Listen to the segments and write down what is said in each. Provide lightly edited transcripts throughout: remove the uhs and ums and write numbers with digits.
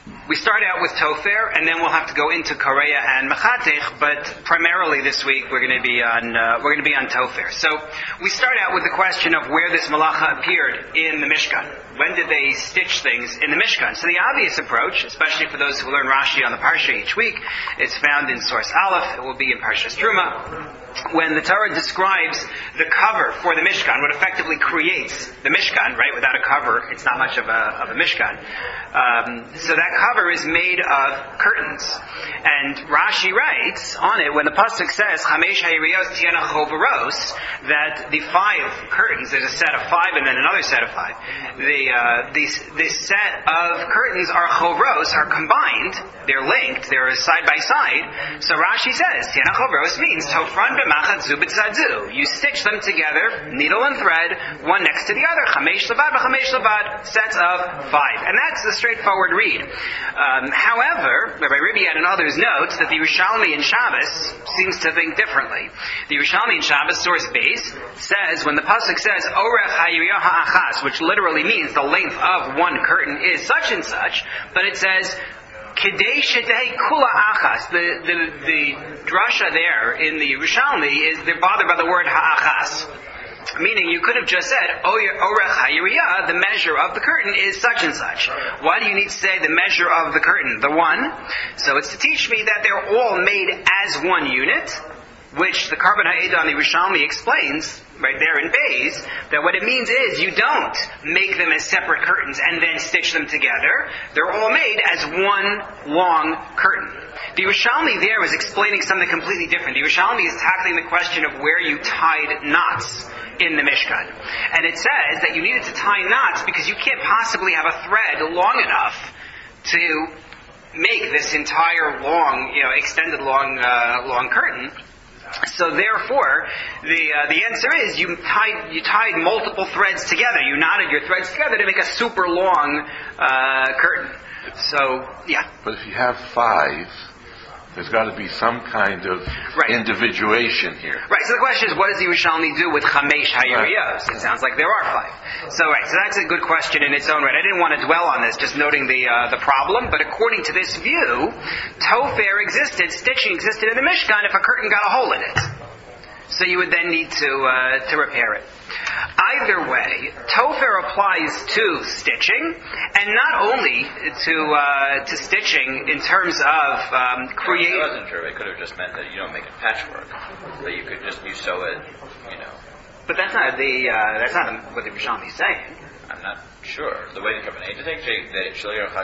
We start out with Tofer, and then we'll have to go into Korea and Mechatech. But primarily this week we're going to be on Tofer. So we start out with the question of where this Malacha appeared in the Mishkan. When did they stitch things in the Mishkan? So the obvious approach, especially for those who learn Rashi on the Parsha each week, is found in source Aleph. It will be in Parshas Truma. When the Torah describes the cover for the Mishkan, what effectively creates the Mishkan, right? Without a cover, it's not much of a Mishkan. So that cover is made of curtains. And Rashi writes on it, when the pasuk says, Chamesh ha'iriyos tiena chovaros, that the 5 curtains, there's a set of 5 and then another set of 5. This set of curtains are chovros, are combined, they're linked, they're side by side. So Rashi says, tiena chovros means tofran b'machat zu b'tzadzu. You stitch them together, needle and thread, one next to the other. Chamesh levad v'chamesh levad, sets of 5. And that's the straightforward read. However, Rabbi Ribiad and others note that the Yerushalmi in Shabbos seems to think differently. The Yerushalmi in Shabbos, source base, says, when the pasuk says, Orech ha'yiriyah ha'achas, which literally means the length of one curtain is such and such, but it says, Kedei shetei kula achas. The drasha there in the Yerushalmi is they're bothered by the word ha'achas. Meaning, you could have just said, Orech ha'yiriyah, the measure of the curtain is such and such. Why do you need to say the measure of the curtain? The one. So it's to teach me that they're all made as one unit, which the Karban Ha'edah on the Yerushalmi explains, right there in Beis, that what it means is you don't make them as separate curtains and then stitch them together. They're all made as one long curtain. The Yerushalmi there was explaining something completely different. The Yerushalmi is tackling the question of where you tied knots in the Mishkan. And it says that you needed to tie knots because you can't possibly have a thread long enough to make this entire long, extended long curtain. So therefore, the answer is you tied multiple threads together. You knotted your threads together to make a super long curtain. So, yeah. But if you have 5, there's got to be some kind of individuation here. Right, so the question is, what does the Yerushalmi do with Chamesh ha'yiriyos? It sounds like there are 5. So that's a good question in its own right. I didn't want to dwell on this, just noting the problem, but according to this view, Tofer existed, stitching existed in the Mishkan if a curtain got a hole in it. So you would then need to repair it. Either way, Tofer applies to stitching, and not only to stitching in terms of creating. I wasn't sure. It could have just meant that you don't make it patchwork, but you sew it, But that's not what the Yerushalmi is saying. I'm not sure. The way the Kabbalah to take that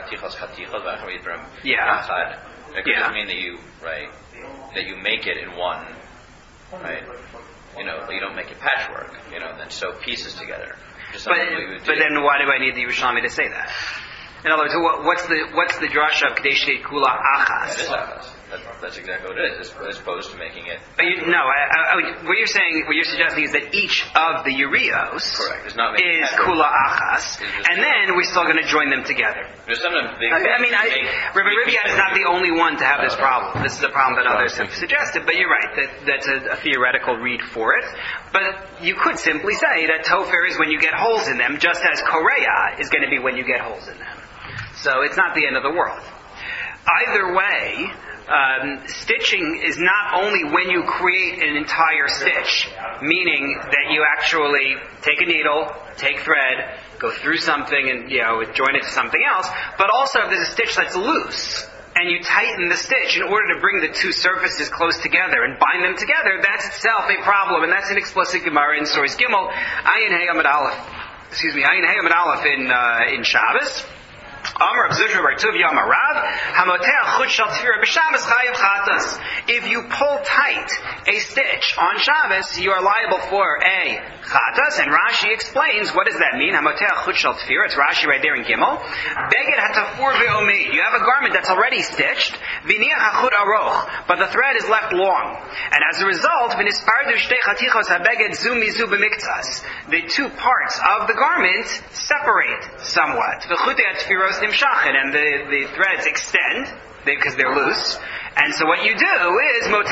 it could just mean that you make it in one, right? You don't make it patchwork, then sew pieces together. But then why do I need the Yerushalmi to say that? In other words, what's the drasha of Kedei shetei kula achas? That is achas. That's exactly what it is, as opposed to making it. What you're saying, what you're suggesting is that each of the Yerios is kula achas, and then we're still going to join them together. Rabbi Ribiad is not the only one to have this problem. This is a problem that others have suggested, but you're right, that's a theoretical read for it. But you could simply say that Tofer is when you get holes in them, just as Korea is going to be when you get holes in them. So it's not the end of the world. Either way, stitching is not only when you create an entire stitch, meaning that you actually take a needle, take thread, go through something and join it to something else, but also if there's a stitch that's loose and you tighten the stitch in order to bring the two surfaces close together and bind them together, that's itself a problem, and that's an explicit Gemara in Source Gimel, Ayin Hey Amud Aleph in Shabbos. Amar Rav Zutra bar Tuvia Amar Rav, Hamoteach chut shel tefira b'Shabbos chayav chatas. If you pull tight a stitch on Shabbos, you are liable for a chatas. And Rashi explains, what does that mean? Hamoteach chut shel tefira. It's Rashi right there in Gimel. Beged hatafur ve'omi. You have a garment that's already stitched. V'niach hachut aroch, but the thread is left long. And as a result, v'nispardu shtei chatichos habeged zu mizu b'miktzas. The two parts of the garment separate somewhat. V'chutei atfiros nimshachin, and the threads extend because they're loose, And so what you do is you pull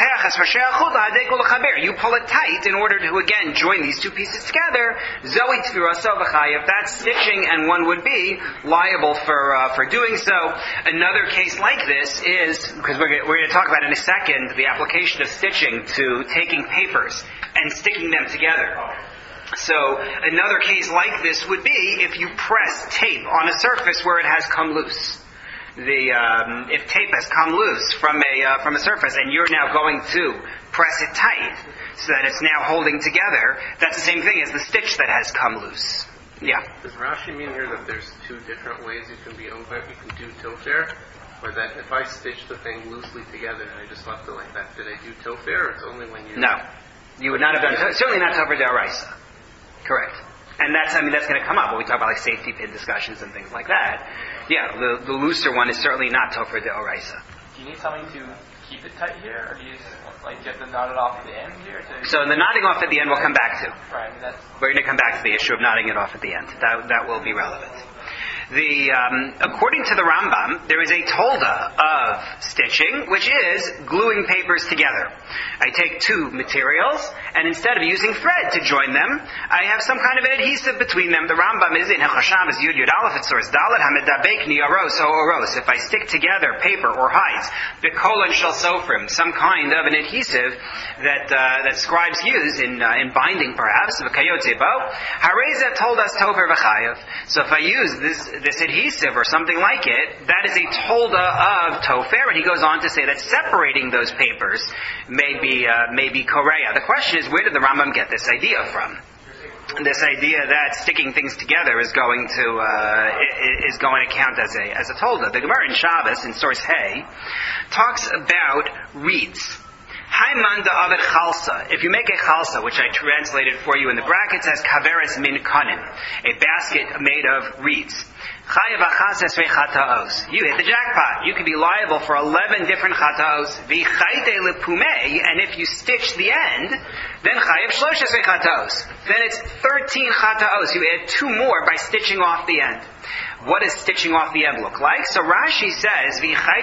it tight in order to again join these two pieces together. That's stitching, and one would be liable for doing so. Another case like this is, because we're going to talk about in a second, the application of stitching to taking papers and sticking them together. So another case like this would be if you press tape on a surface where it has come loose. If tape has come loose from a surface and you're now going to press it tight so that it's now holding together, that's the same thing as the stitch that has come loose. Yeah. Does Rashi mean here that there's two different ways you can do tofer? Or that if I stitch the thing loosely together and I just left it like that, did I do tofer, or it's only when you... No. You would not have done certainly not tofer d'oraisa. Correct. And that's going to come up when we talk about like safety pin discussions and things like that. Yeah, the looser one is certainly not tofer d'oraisa. Do you need something to keep it tight here, or do you get to knot it off at the end here? So the knotting off at the end we'll come back to. Right. We're going to come back to the issue of knotting it off at the end. That will be relevant. According to the Rambam, there is a tolda of stitching, which is gluing papers together. I take two materials, and instead of using thread to join them, I have some kind of an adhesive between them. The Rambam is in Hechasham, is Yud Yud Aleph, it source Dalet, Hamedabek Ni Aros O Oros. If I stick together paper or hides, Bikolan Shel Sofrim, some kind of an adhesive that scribes use in binding, perhaps, V'kayotze Bo, Hareza told us Tofer V'chayev. So if I use this adhesive or something like it, that is a tolda of tofer, and he goes on to say that separating those papers may be korea. The question is, where did the Rambam get this idea from? This idea that sticking things together is going to count as a tolda. The Gemara in Shabbos in source Hay talks about reeds. Haimanda avet chalsa. If you make a chalsa, which I translated for you in the brackets as kaveres min kanin, a basket made of reeds. You hit the jackpot. You could be liable for 11 different chataos. And if you stitch the end, then chayev 13 chataos. Then it's 13 chataos. You add 2 more by stitching off the end. What does stitching off the end look like? So Rashi says,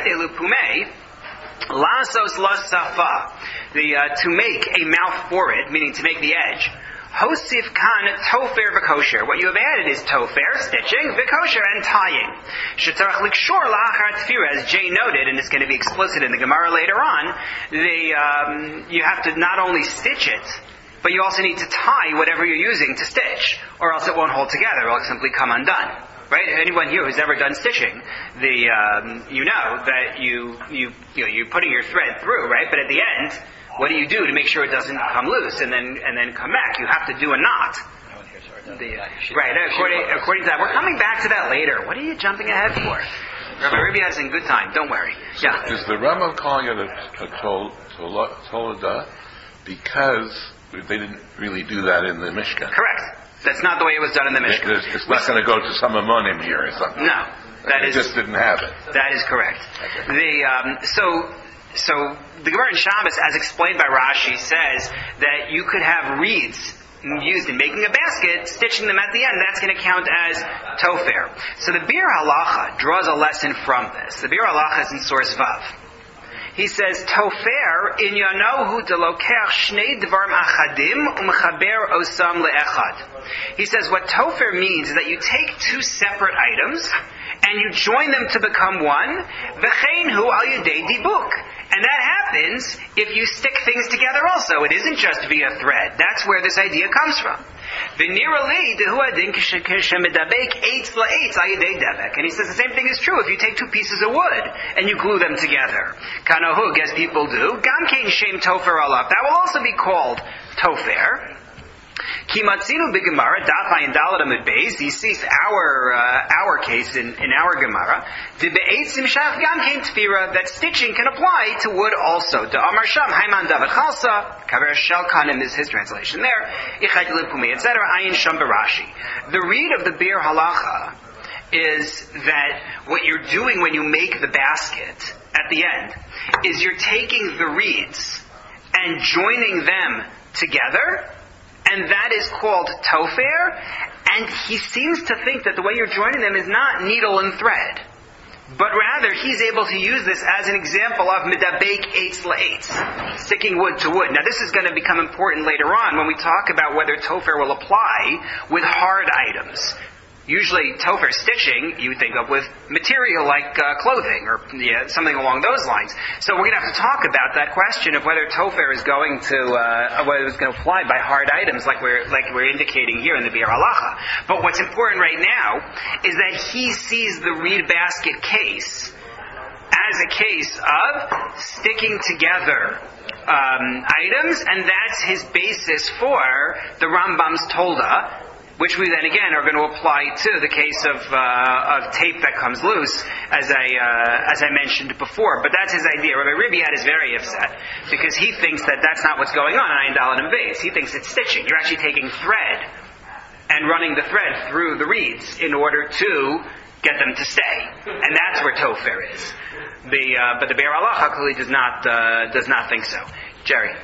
lasos la safa, to make a mouth for it, meaning to make the edge. Hosif kan tofer v'kosher. What you have added is tofer, stitching, v'kosher, and tying. Shetzarach likshor la'achar tefira, as Jay noted, and it's going to be explicit in the Gemara later on, you have to not only stitch it, but you also need to tie whatever you're using to stitch, or else it won't hold together, it'll simply come undone. Right? Anyone here who's ever done stitching, you know that you're putting your thread through, right? But at the end, what do you do to make sure it doesn't come loose and then come back? You have to do a knot. Right. According to that, we're coming back to that later. What are you jumping ahead for? Rabbi Ruby has a good time. Don't worry. Yeah. Is the Rambam calling it a tolda because they didn't really do that in the Mishkan? Correct. That's not the way it was done in the Mishkan. It's not going to go to some amonim here or something. No. They just didn't have it. That is correct. So the Gemara in Shabbos, as explained by Rashi, says that you could have reeds used in making a basket, stitching them at the end, that's going to count as tofer. So the Bir Halacha draws a lesson from this. The Bir Halacha is in source Vav. He says, tofer in yanohu delokech shnei dvarim achadim u'mechaber osam le'echad. He says what tofer means is that you take 2 separate items and you join them to become one, v'chein hu al yedei dibuk. And that happens if you stick things together also. It isn't just via thread. That's where this idea comes from. And he says the same thing is true if you take 2 pieces of wood and you glue them together. Kanohug, as people do, gamkein shem tofer alaf. That will also be called tofer. Kimatzinu b'Gemara daf ayin daled amud beis. He sees our case in our Gemara. The be'etzim shach gam kein tefira, that stitching can apply to wood also. The Amar Sham Haiman David Chalsa Kaver Shel Kanim is his translation there. Ichad Lipumi, etc. Ayin Sham Barashi. The read of the Bir Halacha is that what you're doing when you make the basket at the end is you're taking the reeds and joining them together. And that is called tofer, and he seems to think that the way you're joining them is not needle and thread, but rather further, he's able to use this as an example of medabek eitz la'etz, sticking wood to wood. Now, this is going to become important later on when we talk about whether tofer will apply with hard items. Usually, tofer stitching, you would think of with material like clothing or something along those lines. So we're going to have to talk about that question of whether tofer is going to whether it's going to apply by hard items, like we're indicating here in the Biur Halacha. But what's important right now is that he sees the reed basket case as a case of sticking together items, and that's his basis for the Rambam's Tolda, which we then again are going to apply to the case of tape that comes loose, as I mentioned before. But that's his idea. Rabbi Ribbiad is very upset because he thinks that that's not what's going on in Ayin Dalet and Beis. He thinks it's stitching. You're actually taking thread and running the thread through the reeds in order to get them to stay, and that's where tofer is. But the Biur Halacha clearly does not think so. Jerry.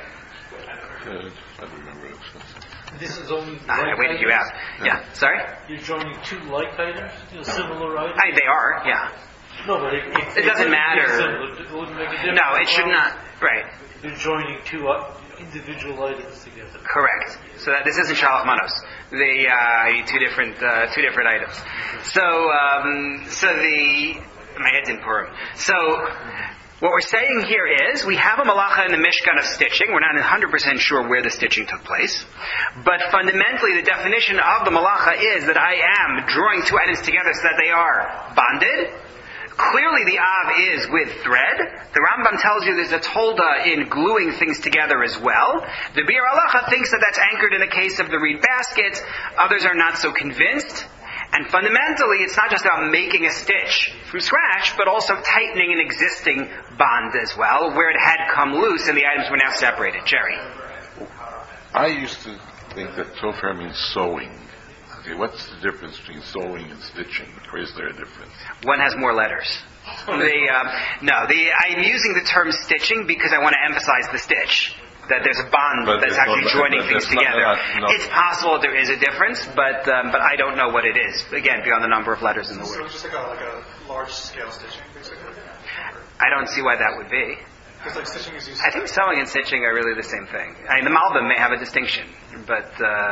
This is only. I waited you out. Yeah. Sorry. You're joining two like items, similar items. They are. Yeah. No, but it doesn't matter. It wouldn't make a difference. No, it should not. Right. You're joining two individual items together. Correct. So this isn't Shalach Manos. Two different items. So my head's in Purim. So what we're saying here is we have a malacha in the Mishkan of stitching. We're not 100% sure where the stitching took place. But fundamentally, the definition of the malacha is that I am drawing two items together so that they are bonded. Clearly, the Av is with thread. The Rambam tells you there's a tolda in gluing things together as well. The Biur Halacha thinks that that's anchored in the case of the reed basket. Others are not so convinced. And fundamentally, it's not just about making a stitch from scratch, but also tightening an existing bond as well, where it had come loose and the items were now separated. Jerry. I used to think that tofer means sewing. Okay, what's the difference between sewing and stitching? Or is there a difference? One has more letters. I'm using the term stitching because I want to emphasize the stitch. That there's a bond that's actually joining things together. It's possible there is a difference, but I don't know what it is. Again, beyond the number of letters in the word. So it's just like a large scale stitching, basically? I don't see why that would be. Because like stitching is used. I think sewing and stitching are really the same thing. I mean, the Malbim may have a distinction, but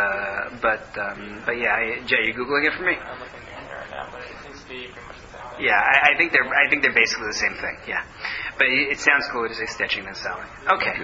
yeah, Jay, you googling it for me? I'm looking at it right now, but it seems to be pretty much the same thing. Yeah, I think they're basically the same thing. Yeah, but it sounds cooler to say stitching than sewing. Okay.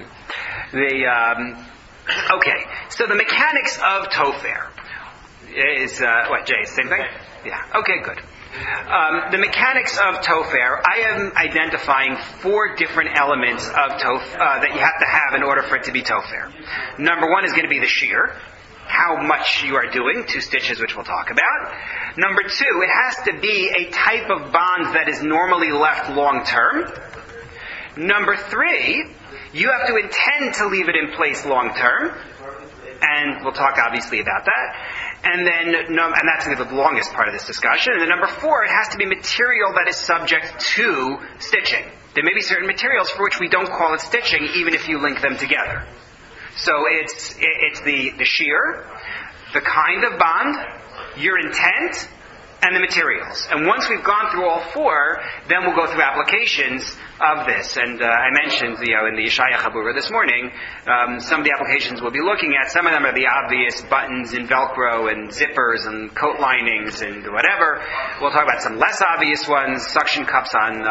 Okay. So the mechanics of tofer is what, Jay? Same thing? Yeah. Okay. Good. The mechanics of tofer. I am identifying 4 different elements of that you have to have in order for it to be tofer. Number 1 is going to be the shear. How much you are doing, 2 stitches, which we'll talk about. Number 2, it has to be a type of bond that is normally left long term. Number 3, you have to intend to leave it in place long term, and we'll talk obviously about that. And then, and that's going to be the longest part of this discussion. And then number 4, it has to be material that is subject to stitching. There may be certain materials for which we don't call it stitching, even if you link them together. So it's the shear, the kind of bond, your intent, and the materials. And once we've gone through all 4, then we'll go through applications of this. And I mentioned, in the Yeshaya Chabura this morning, some of the applications we'll be looking at. Some of them are the obvious buttons and Velcro and zippers and coat linings and whatever. We'll talk about some less obvious ones, suction cups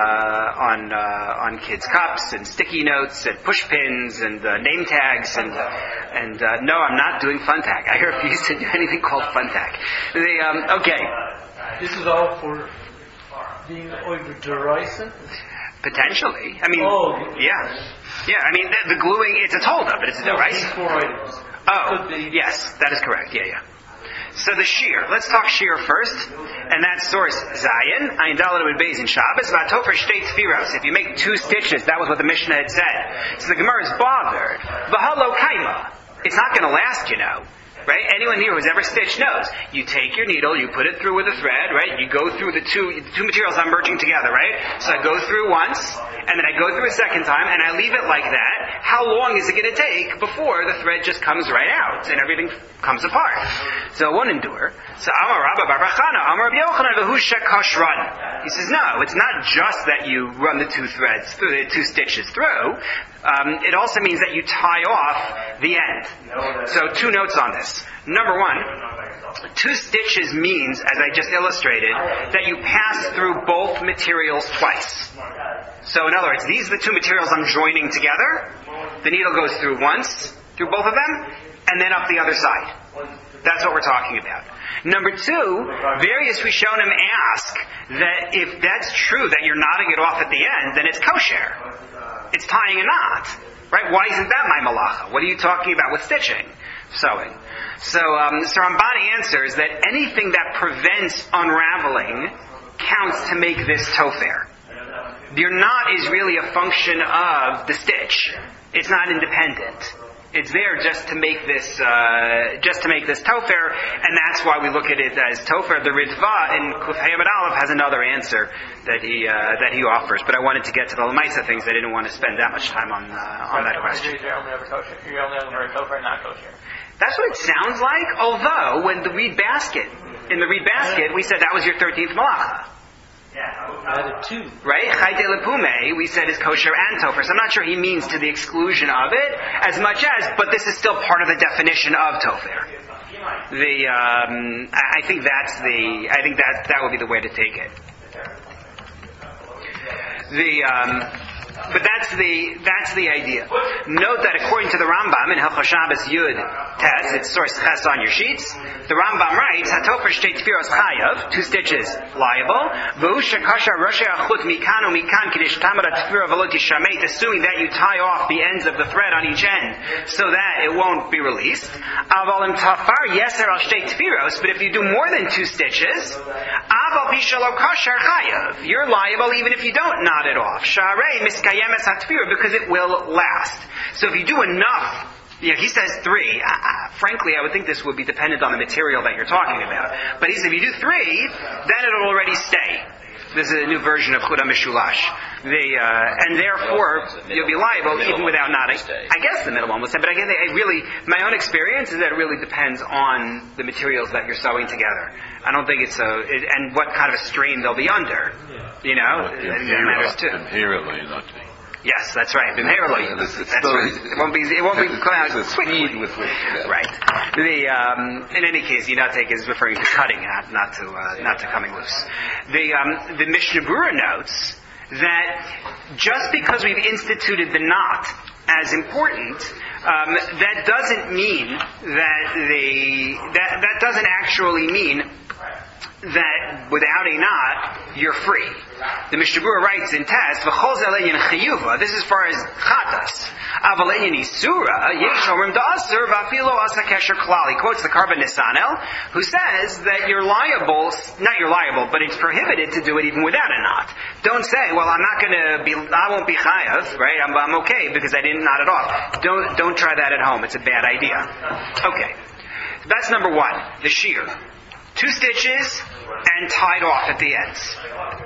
on kids' cups, and sticky notes, and push pins, and name tags, and no, I'm not doing fun tag. I refuse to do anything called fun tag. Okay. This is all for being over derisive? Potentially. I mean, yeah. Yeah, I mean, the gluing, it's a tolda, but it's a derisive. 4 items. Oh, yes, that is correct. Yeah. So the shear. Let's talk shear first. And that's source Zayin, Ayin Dalet Amud Beis in Shabbos, about Tofer Shtei Tfiros. If you make 2 stitches, that was what the Mishnah had said. So the Gemara is bothered. V'halo kaima. It's not going to last, right? Anyone here who's ever stitched knows. You take your needle, you put it through with a thread, right? You go through the two materials I'm merging together, right? So I go through once, and then I go through a second time, and I leave it like that. How long is it going to take before the thread just comes right out and everything comes apart? So it won't endure. So Amar Rabba Bar Chana, Amar Rabbi Yochanan, V'hu shekash run. He says, no, it's not just that you run the two threads through, the two stitches through. It also means that you tie off the end. So 2 notes on this. Number 1, 2 stitches means, as I just illustrated, that you pass through both materials twice. So in other words, these are the 2 materials I'm joining together. The needle goes through once, through both of them, and then up the other side. That's what we're talking about. Number 2, various Rishonim ask that if that's true, that you're knotting it off at the end, then it's kosher. It's tying a knot. Right? Why isn't that my malacha? What are you talking about with stitching? Sewing. So Rambani answers that anything that prevents unraveling counts to make this tofer. Your knot is really a function of the stitch. It's not independent. It's there just to make this tofer, and that's why we look at it as tofer. The Ritva in Kuf Hey Amud Aleph has another answer that he offers, but I wanted to get to the Lamaisa things. I didn't want to spend that much time on that question. You're only over tofer, not kosher. That's what it sounds like. Although in the reed basket, we said that was your 13th malacha. Added 2. Right? Chayte lepume, we said is kosher and tofer. So I'm not sure he means to the exclusion of it as much as, but this is still part of the definition of tofer. I think that would be the way to take it. But that's the idea. Note that according to the Rambam in Hilchos Shabbos Yud Tes, it's source Ches on your sheets. The Rambam writes, "Hatofer shtei tfiros chayav, 2 stitches liable. V'hu shekasha roshei achut mikan umikan k'dish tamar tefira v'lo tishamet," assuming that you tie off the ends of the thread on each end so that it won't be released. Aval im tafar yeser al shtei tfiros, but if you do more than 2 stitches, aval pishalo kashar chayav, you're liable even if you don't knot it off. Sharei miskayemes hatfira, because it will last. So if you do enough. He says 3. Frankly, I would think this would be dependent on the material that you're talking about. But he says if you do 3, then it'll already stay. This is a new version of Chura Mishulash. And therefore, you'll be liable even without knotting. I guess the middle one will stay. But again, my own experience is that it really depends on the materials that you're sewing together. I don't think and what kind of a strain they'll be under. You know, I think that matters too. Yes, that's right. That's right. It won't be coming out quickly. Right. In any case, Yinatek is referring to cutting, not to coming loose. The Mishnah Berurah notes that just because we've instituted the knot as important, that doesn't mean that doesn't actually mean that without a knot, you're free. The Mishnah Berurah writes in Tes, "V'chol ze le'inyan chiyuva," this is as far as chatas. "Aval le'inyan isura, yesh omrim da'asur v'afilo asa kesher klal." He quotes the Karban Nisanel, who says that you're liable, but it's prohibited to do it even without a knot. Don't say, well, I won't be chayav, right? I'm okay because I didn't knot it off. Don't try that at home. It's a bad idea. Okay. That's number 1, the shear. 2 stitches and tied off at the ends.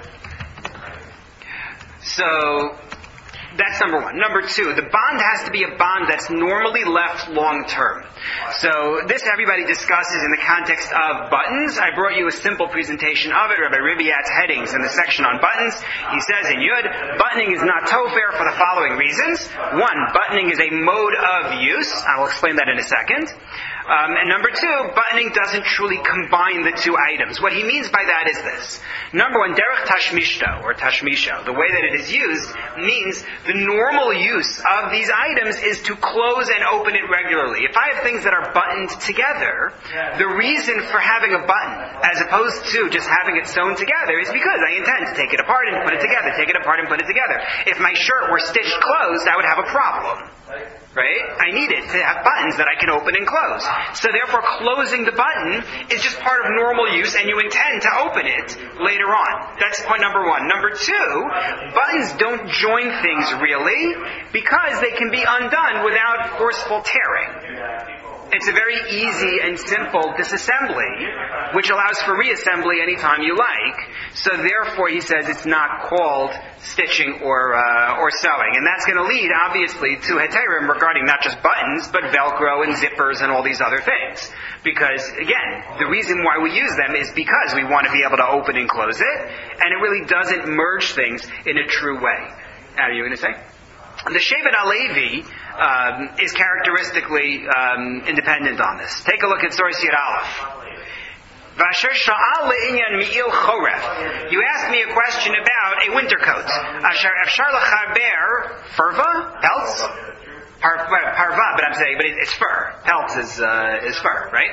So that's number 1. Number 2, the bond has to be a bond that's normally left long term. So this everybody discusses in the context of buttons. I brought you a simple presentation of it. Rabbi Ribiat's headings in the section on buttons. He says in Yud, buttoning is not tofer for the following reasons. 1, buttoning is a mode of use. I will explain that in a second. And number 2, buttoning doesn't truly combine the 2 items. What he means by that is this. Number 1, derech tashmishto, or tashmisho, the way that it is used, means the normal use of these items is to close and open it regularly. If I have things that are buttoned together, the reason for having a button, as opposed to just having it sewn together, is because I intend to take it apart and put it together, take it apart and put it together. If my shirt were stitched closed, I would have a problem. Right? I need it to have buttons that I can open and close. So therefore, closing the button is just part of normal use, and you intend to open it later on. That's point number 1. Number 2, buttons don't join things really, because they can be undone without forceful tearing. It's a very easy and simple disassembly, which allows for reassembly anytime you like. So therefore, he says it's not called stitching or sewing. And that's going to lead, obviously, to heterim regarding not just buttons, but Velcro and zippers and all these other things. Because, again, the reason why we use them is because we want to be able to open and close it, and it really doesn't merge things in a true way. Are you going to say? The Shevet HaLevi is characteristically independent on this. Take a look at source Yud Aleph. Vasher sha'al le'inyan mi'il choref. You asked me a question about a winter coat. Asher afshar l'chaber furva pelts. Parva, but it's fur. Pelts is fur, right?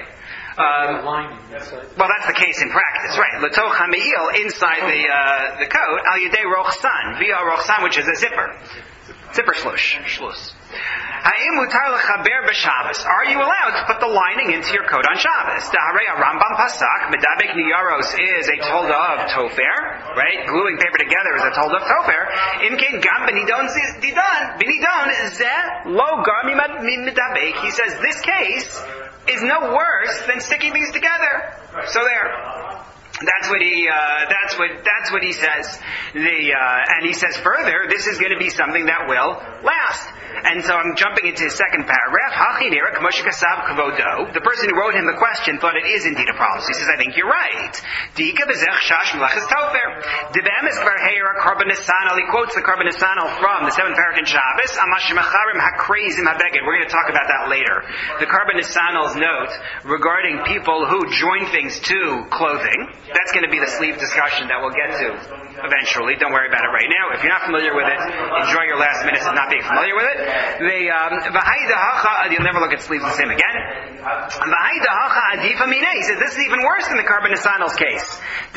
Well, that's the case in practice, right? L'toch ha'me'il, inside the coat, al yedei rochsan, via rochsan, which is a zipper. Zipper shlush. Ha'im mutar l'chaber b'Shabbos. Are you allowed to put the lining into your coat on Shabbos? Daharei Rambam pasak medabek niyaros is a tolda of tofer, right? Gluing paper together is a tolda of tofer. Imkin gam benidon zeh lo gar medabek. He says this case is no worse than sticking these together. So there. That's what he says. And he says further, this is going to be something that will last. And so I'm jumping into his second paragraph. The person who wrote him the question thought it is indeed a problem. So he says, I think you're right. He quotes the Korban Nesanel from the 7th parak in Shabbos. We're going to talk about that later. The Korban Nesanel's note regarding people who join things to clothing. That's going to be the sleeve discussion that we'll get to eventually. Don't worry about it right now. If you're not familiar with it, enjoy your last minutes of not being familiar with it. You'll never look at sleeves the same again. He says this is even worse than the Korban Nesanel's case.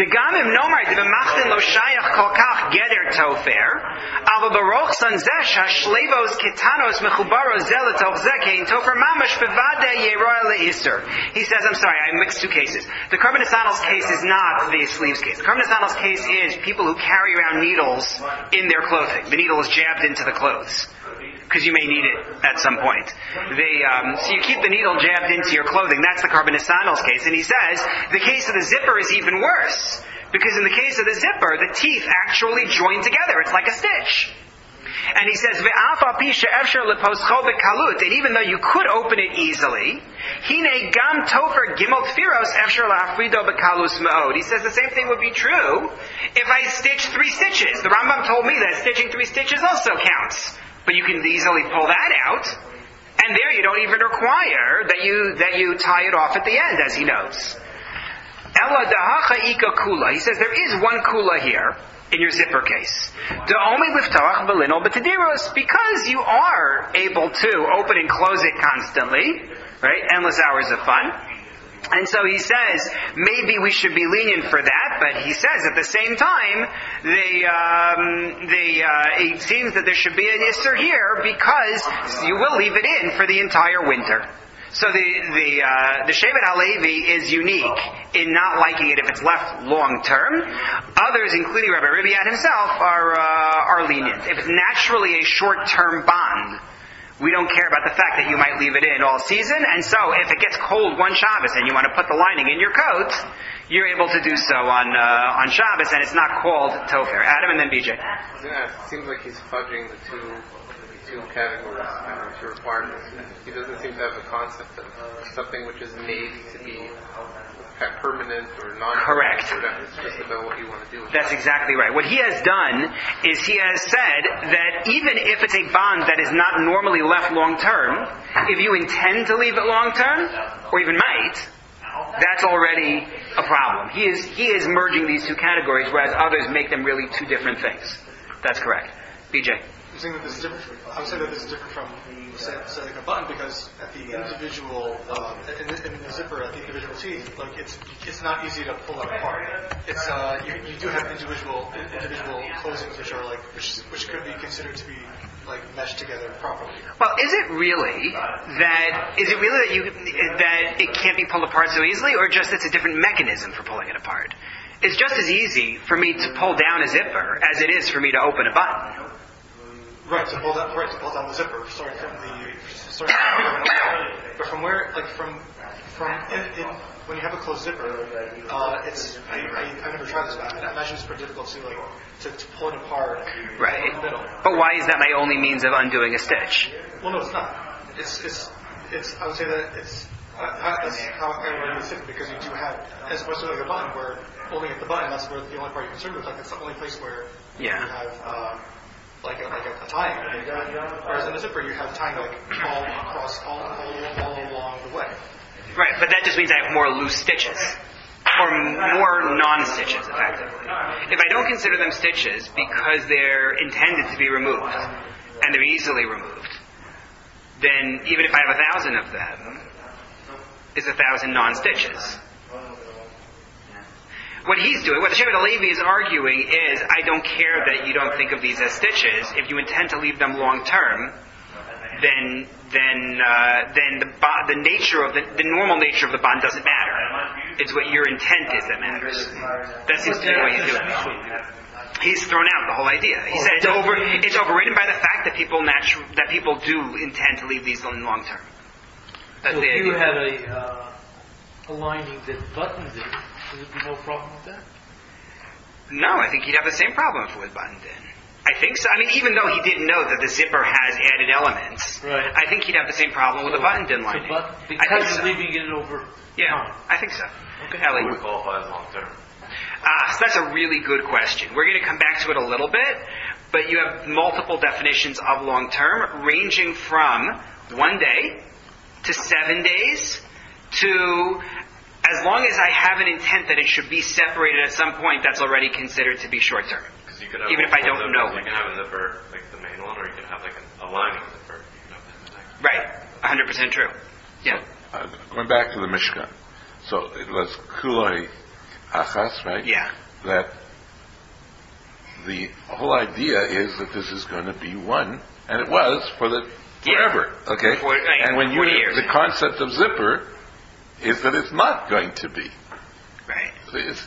He says, I'm sorry, I mixed two cases. The Korban Nesanel's case is not the sleeves case. The Korban Nesanel's case is people who carry around needles in their clothing. The needle is jabbed into the clothes, because you may need it at some point. So you keep the needle jabbed into your clothing. That's the Korban Nesanel's case. And he says the case of the zipper is even worse, because in the case of the zipper, the teeth actually join together. It's like a stitch. And he says, and even though you could open it easily, he says the same thing would be true if I stitch 3 stitches. The Rambam told me that stitching 3 stitches also counts. But you can easily pull that out, and there you don't even require that you tie it off at the end, as he notes. Ela dahacha ika kula. He says there is one kula here in your zipper case. Because you are able to open and close it constantly, right? Endless hours of fun. And so he says, maybe we should be lenient for that, but he says at the same time, it seems that there should be an Isser here because you will leave it in for the entire winter. So the Shevet HaLevi is unique in not liking it if it's left long term. Others, including Rabbi Ribiat himself, are lenient. If it's naturally a short term bond, we don't care about the fact that you might leave it in all season, and so if it gets cold one Shabbos and you want to put the lining in your coat, you're able to do so on Shabbos, and it's not called tofer. Adam and then BJ. Yeah, it seems like he's fudging the two categories, two requirements. He doesn't seem to have the concept of something which is made to be permanent or non-permanent. Correct. It's just about what you want to do. That's exactly right. What he has done is he has said that even if it's a bond that is not normally left long term, if you intend to leave it long term, or even might, that's already a problem. He is merging these two categories, whereas others make them really two different things. That's correct. BJ. I'm saying that this is different. I would say that this is different from, say like a button, because at the individual, in the zipper, at the individual teeth, like it's not easy to pull it apart. It's you do have individual closings which are like which could be considered to be like meshed together properly. Well, is it really that it can't be pulled apart so easily, or just it's a different mechanism for pulling it apart? It's just as easy for me to pull down a zipper as it is for me to open a button. Right, to pull down the zipper, but from where, like from when you have a closed zipper, I've never tried this, but I imagine it's pretty difficult to pull it apart. Right. In the middle. But why is that my only means of undoing a stitch? Well, no, it's not. It's. I would say that it's. That's how I would zipper, because you do have, as opposed to like a button where only at the button, that's where the only part you're concerned with. Like it's the only place where you have. Like a tying. Whereas in the zipper, you have tying like all across, all along the way. Right, but that just means I have more loose stitches. Or more non-stitches, effectively. If I don't consider them stitches because they're intended to be removed, and they're easily removed, then even if I have 1,000 of them, it's 1,000 non-stitches. What he's doing, what the Shevet HaLevi is arguing is, I don't care that you don't think of these as stitches. If you intend to leave them long term, then the nature of the normal nature of the bond doesn't matter. It's what your intent is that matters. That seems to be what he's doing. He's thrown out the whole idea. He said it's overridden by the fact that people do intend to leave these in long term. That's so the if you idea. had a lining that buttons it, would there be no problem with that? No, I think he'd have the same problem if it was buttoned in. I think so. I mean, even though he didn't know that the zipper has added elements, right. I think he'd have the same problem with a buttoned-in lining. Because you're leaving it over. Yeah, I think so. Okay. Ellie. Would qualify as long term? So that's a really good question. We're going to come back to it a little bit, but you have multiple definitions of long term, ranging from 1 day to 7 days to, as long as I have an intent that it should be separated at some point, that's already considered to be short term. Because you could have even if I don't zippers. know. You can have a zipper like the main one, or you can have like a lining zipper. Right, 100% true. Yeah. Going back to the Mishkan. So it was kuloi achas, right? Yeah. That the whole idea is that this is going to be one, and it was forever. Okay. And when 40 years. The concept of zipper is that it's not going to be. Right. It's,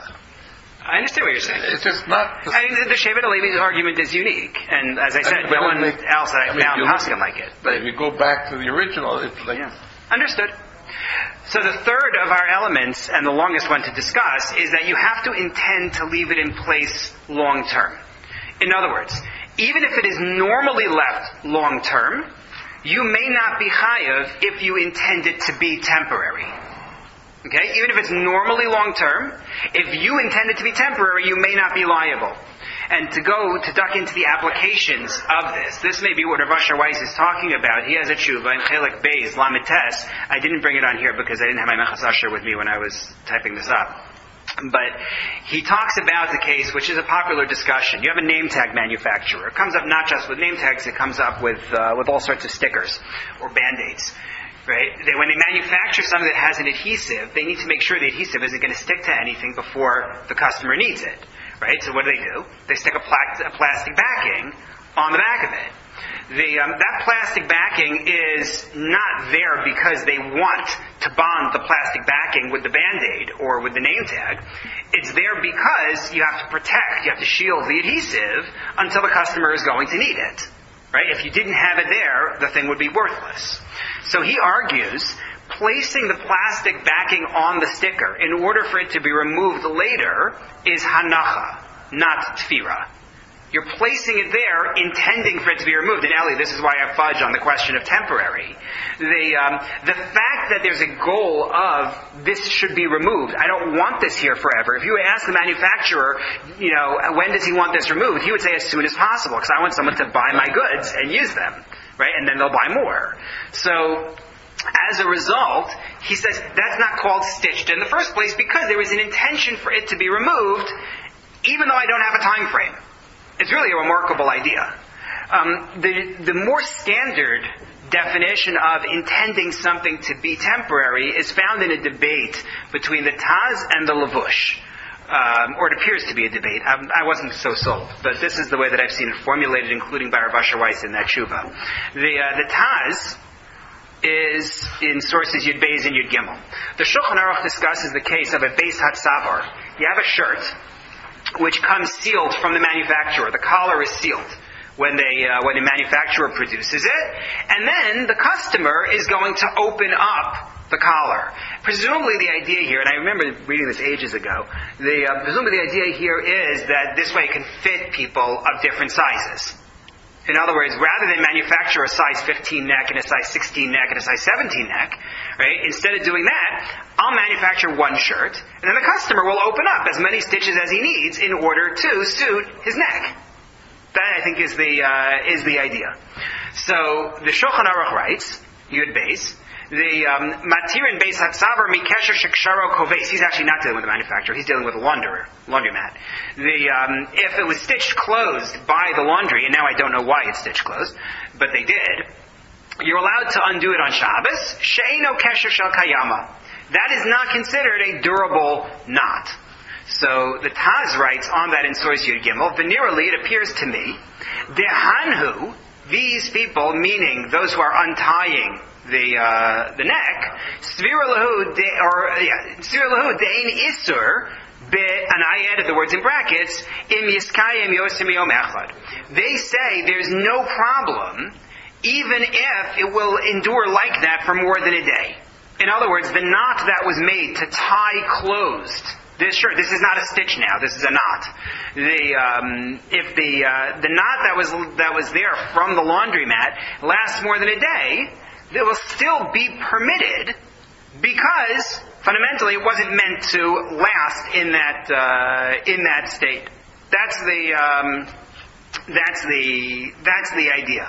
I understand what you're saying. it's just not. I mean, the Shevet HaLevi's argument is unique, and as I said, no one else that I found Paskin like it. But if you go back to the original, it's like. Yeah. Understood. So the third of our elements, and the longest one to discuss, is that you have to intend to leave it in place long term. In other words, even if it is normally left long term, you may not be chayav if you intend it to be temporary. Okay? Even if it's normally long term, if you intend it to be temporary, you may not be liable. And to duck into the applications of this may be what Rav Asher Weiss is talking about. He has a tshuva in Chelek Beis, Lamed Tes. I didn't bring it on here because I didn't have my Mechas Asher with me when I was typing this up. But he talks about the case, which is a popular discussion. You have a name tag manufacturer. It comes up not just with name tags, it comes up with all sorts of stickers or band-aids. Right? When they manufacture something that has an adhesive, they need to make sure the adhesive isn't going to stick to anything before the customer needs it. Right? So what do? They stick a plastic backing on the back of it. That plastic backing is not there because they want to bond the plastic backing with the Band-Aid or with the name tag. It's there because you have to protect, you have to shield the adhesive until the customer is going to need it. Right? If you didn't have it there, the thing would be worthless. So he argues, placing the plastic backing on the sticker in order for it to be removed later is hanacha, not tfira. You're placing it there intending for it to be removed. And Ellie, this is why I fudge on the question of temporary. The fact that there's a goal of this should be removed. I don't want this here forever. If you ask the manufacturer, when does he want this removed? He would say as soon as possible because I want someone to buy my goods and use them. Right? And then they'll buy more. So, as a result, he says that's not called stitched in the first place because there is an intention for it to be removed even though I don't have a time frame. It's really a remarkable idea. The more standard definition of intending something to be temporary is found in a debate between the Taz and the Lavush. Or it appears to be a debate. I wasn't so sold, but this is the way that I've seen it formulated, including by Rav Asher Weiss in that tshuva. The Taz is in sources Yud Beis and Yud Gimel. The Shulchan Aruch discusses the case of a Beis Hatzavar. You have a shirt which comes sealed from the manufacturer. The collar is sealed when the manufacturer produces it, and then the customer is going to open up the collar. Presumably the idea here, and I remember reading this ages ago, presumably the idea here is that this way it can fit people of different sizes. In other words, rather than manufacture a size 15 neck and a size 16 neck and a size 17 neck, right? Instead of doing that, I'll manufacture one shirt, and then the customer will open up as many stitches as he needs in order to suit his neck. That, I think, is the idea. So the Shulchan Aruch writes, Yud Beis, the Matirin Beis Hatzavar Mikesher Sheksharo Koves. He's actually not dealing with the manufacturer. He's dealing with a laundromat. If it was stitched closed by the laundry, and now I don't know why it's stitched closed, but they did, you're allowed to undo it on Shabbos. She'eino Kesher Shel Kayama. That is not considered a durable knot. So the Taz writes on that in Source Yud Gimel, venerally it appears to me, Dehanhu, these people, meaning those who are untying the neck, Svira lahu de'ein isur, and I added the words in brackets, im yiskayim yosim yom echad. They say there's no problem, even if it will endure like that for more than a day. In other words, the knot that was made to tie closed, this is not a stitch now, this is a knot. If the knot that was there from the laundromat lasts more than a day, it will still be permitted because fundamentally it wasn't meant to last in that state. That's the idea.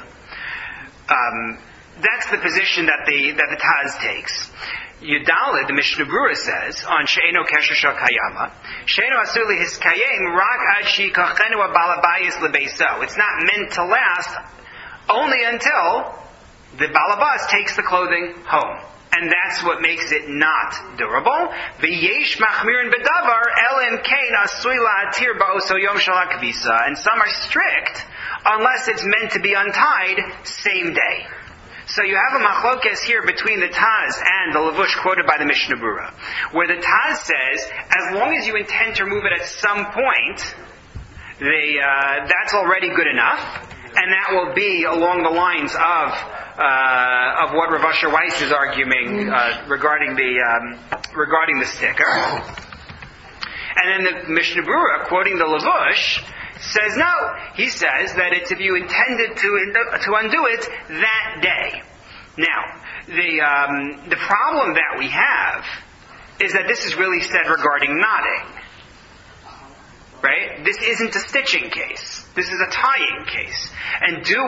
That's the position that the Taz takes. Yudalid, the Mishnah Berurah says on She'eno Kesher Shel Kayama, She'eno Asur Lihiskayim Rak Ad Shikachenu Balabayis Lebeiso. It's not meant to last only until the balabas takes the clothing home. And that's what makes it not durable. V'yesh machmirin bedavar elen kein asui la'atir ba'oso yom shel hakvisa. And some are strict unless it's meant to be untied same day. So you have a machlokes here between the Taz and the Levush quoted by the Mishnah Berurah, where the Taz says, as long as you intend to remove it at some point, that's already good enough, and that will be along the lines of what Rav Asher Weiss is arguing regarding the sticker. And then the Mishnah Berurah, quoting the Levush, says no. He says that it's if you intended to undo it that day. Now, the problem that we have is that this is really said regarding knotting. Right? This isn't a stitching case. This is a tying case. And do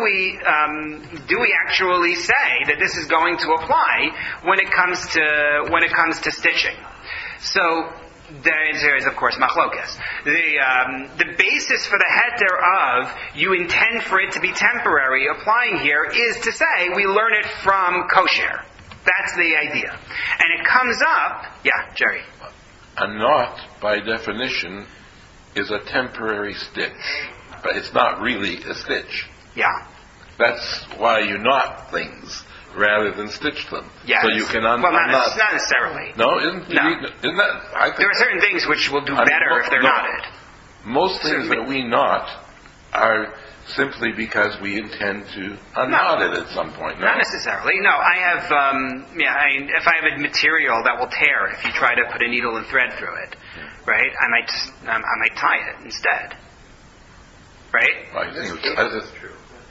we actually say that this is going to apply when it comes to stitching? So the answer is, of course, machlokes. The basis for the heter of you intend for it to be temporary applying here is to say we learn it from kosher. That's the idea. And it comes up, yeah, Jerry. A knot, by definition, is a temporary stitch, but it's not really a stitch. Yeah. That's why you knot things rather than stitch them. Yes. So you can not necessarily. No, isn't that? I think there are certain things which will do better if they're knotted. Most things that we knot are simply because we intend to unknot it at some point. No? Not necessarily. No, I have. If I have a material that will tear if you try to put a needle and thread through it, right? I might tie it instead. Right? I think that's true.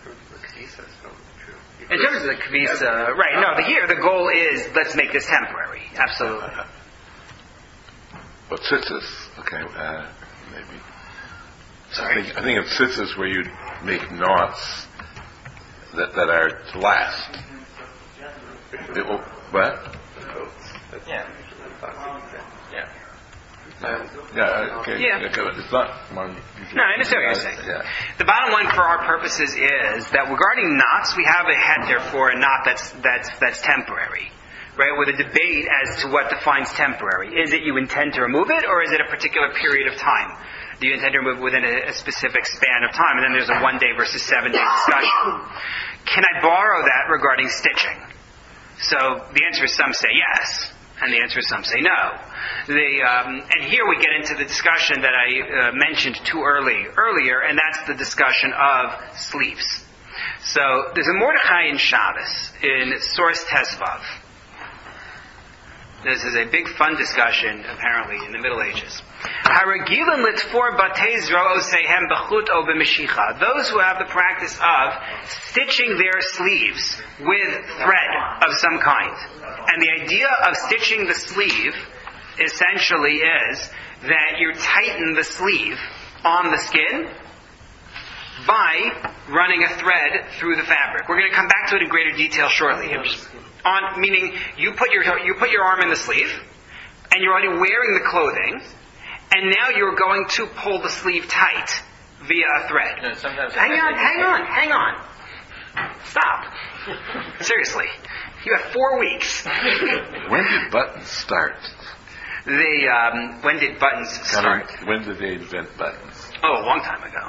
In terms of the kvisa, right? No, here the goal is let's make this temporary. Absolutely. But tzitzis, okay, maybe. Sorry. I think of tzitzis where you make knots that are to last. What? Yeah. Yeah, okay. Yeah. It's not one. No, I understand what you're saying. Yeah. The bottom line for our purposes is that regarding knots, we have a heter for a knot that's temporary, right? With a debate as to what defines temporary. Is it you intend to remove it, or is it a particular period of time? Do you intend to remove it within a specific span of time? And then there's a 1 day versus 7 day discussion. Can I borrow that regarding stitching? So the answer is some say yes, and the answer is some say no. And here we get into the discussion that I mentioned earlier, and that's the discussion of sleeves. So there's a Mordechai in Shabbos in Source Tesvav. This is a big fun discussion, apparently, in the Middle Ages. Those who have the practice of stitching their sleeves with thread of some kind. And the idea of stitching the sleeve essentially is that you tighten the sleeve on the skin by running a thread through the fabric. We're going to come back to it in greater detail shortly. Meaning, you put your arm in the sleeve, and you're already wearing the clothing, and now you're going to pull the sleeve tight via a thread. No, Hang on. Stop. Seriously. You have 4 weeks. When did buttons start? When did buttons start? When did they invent buttons? Oh, a long time ago.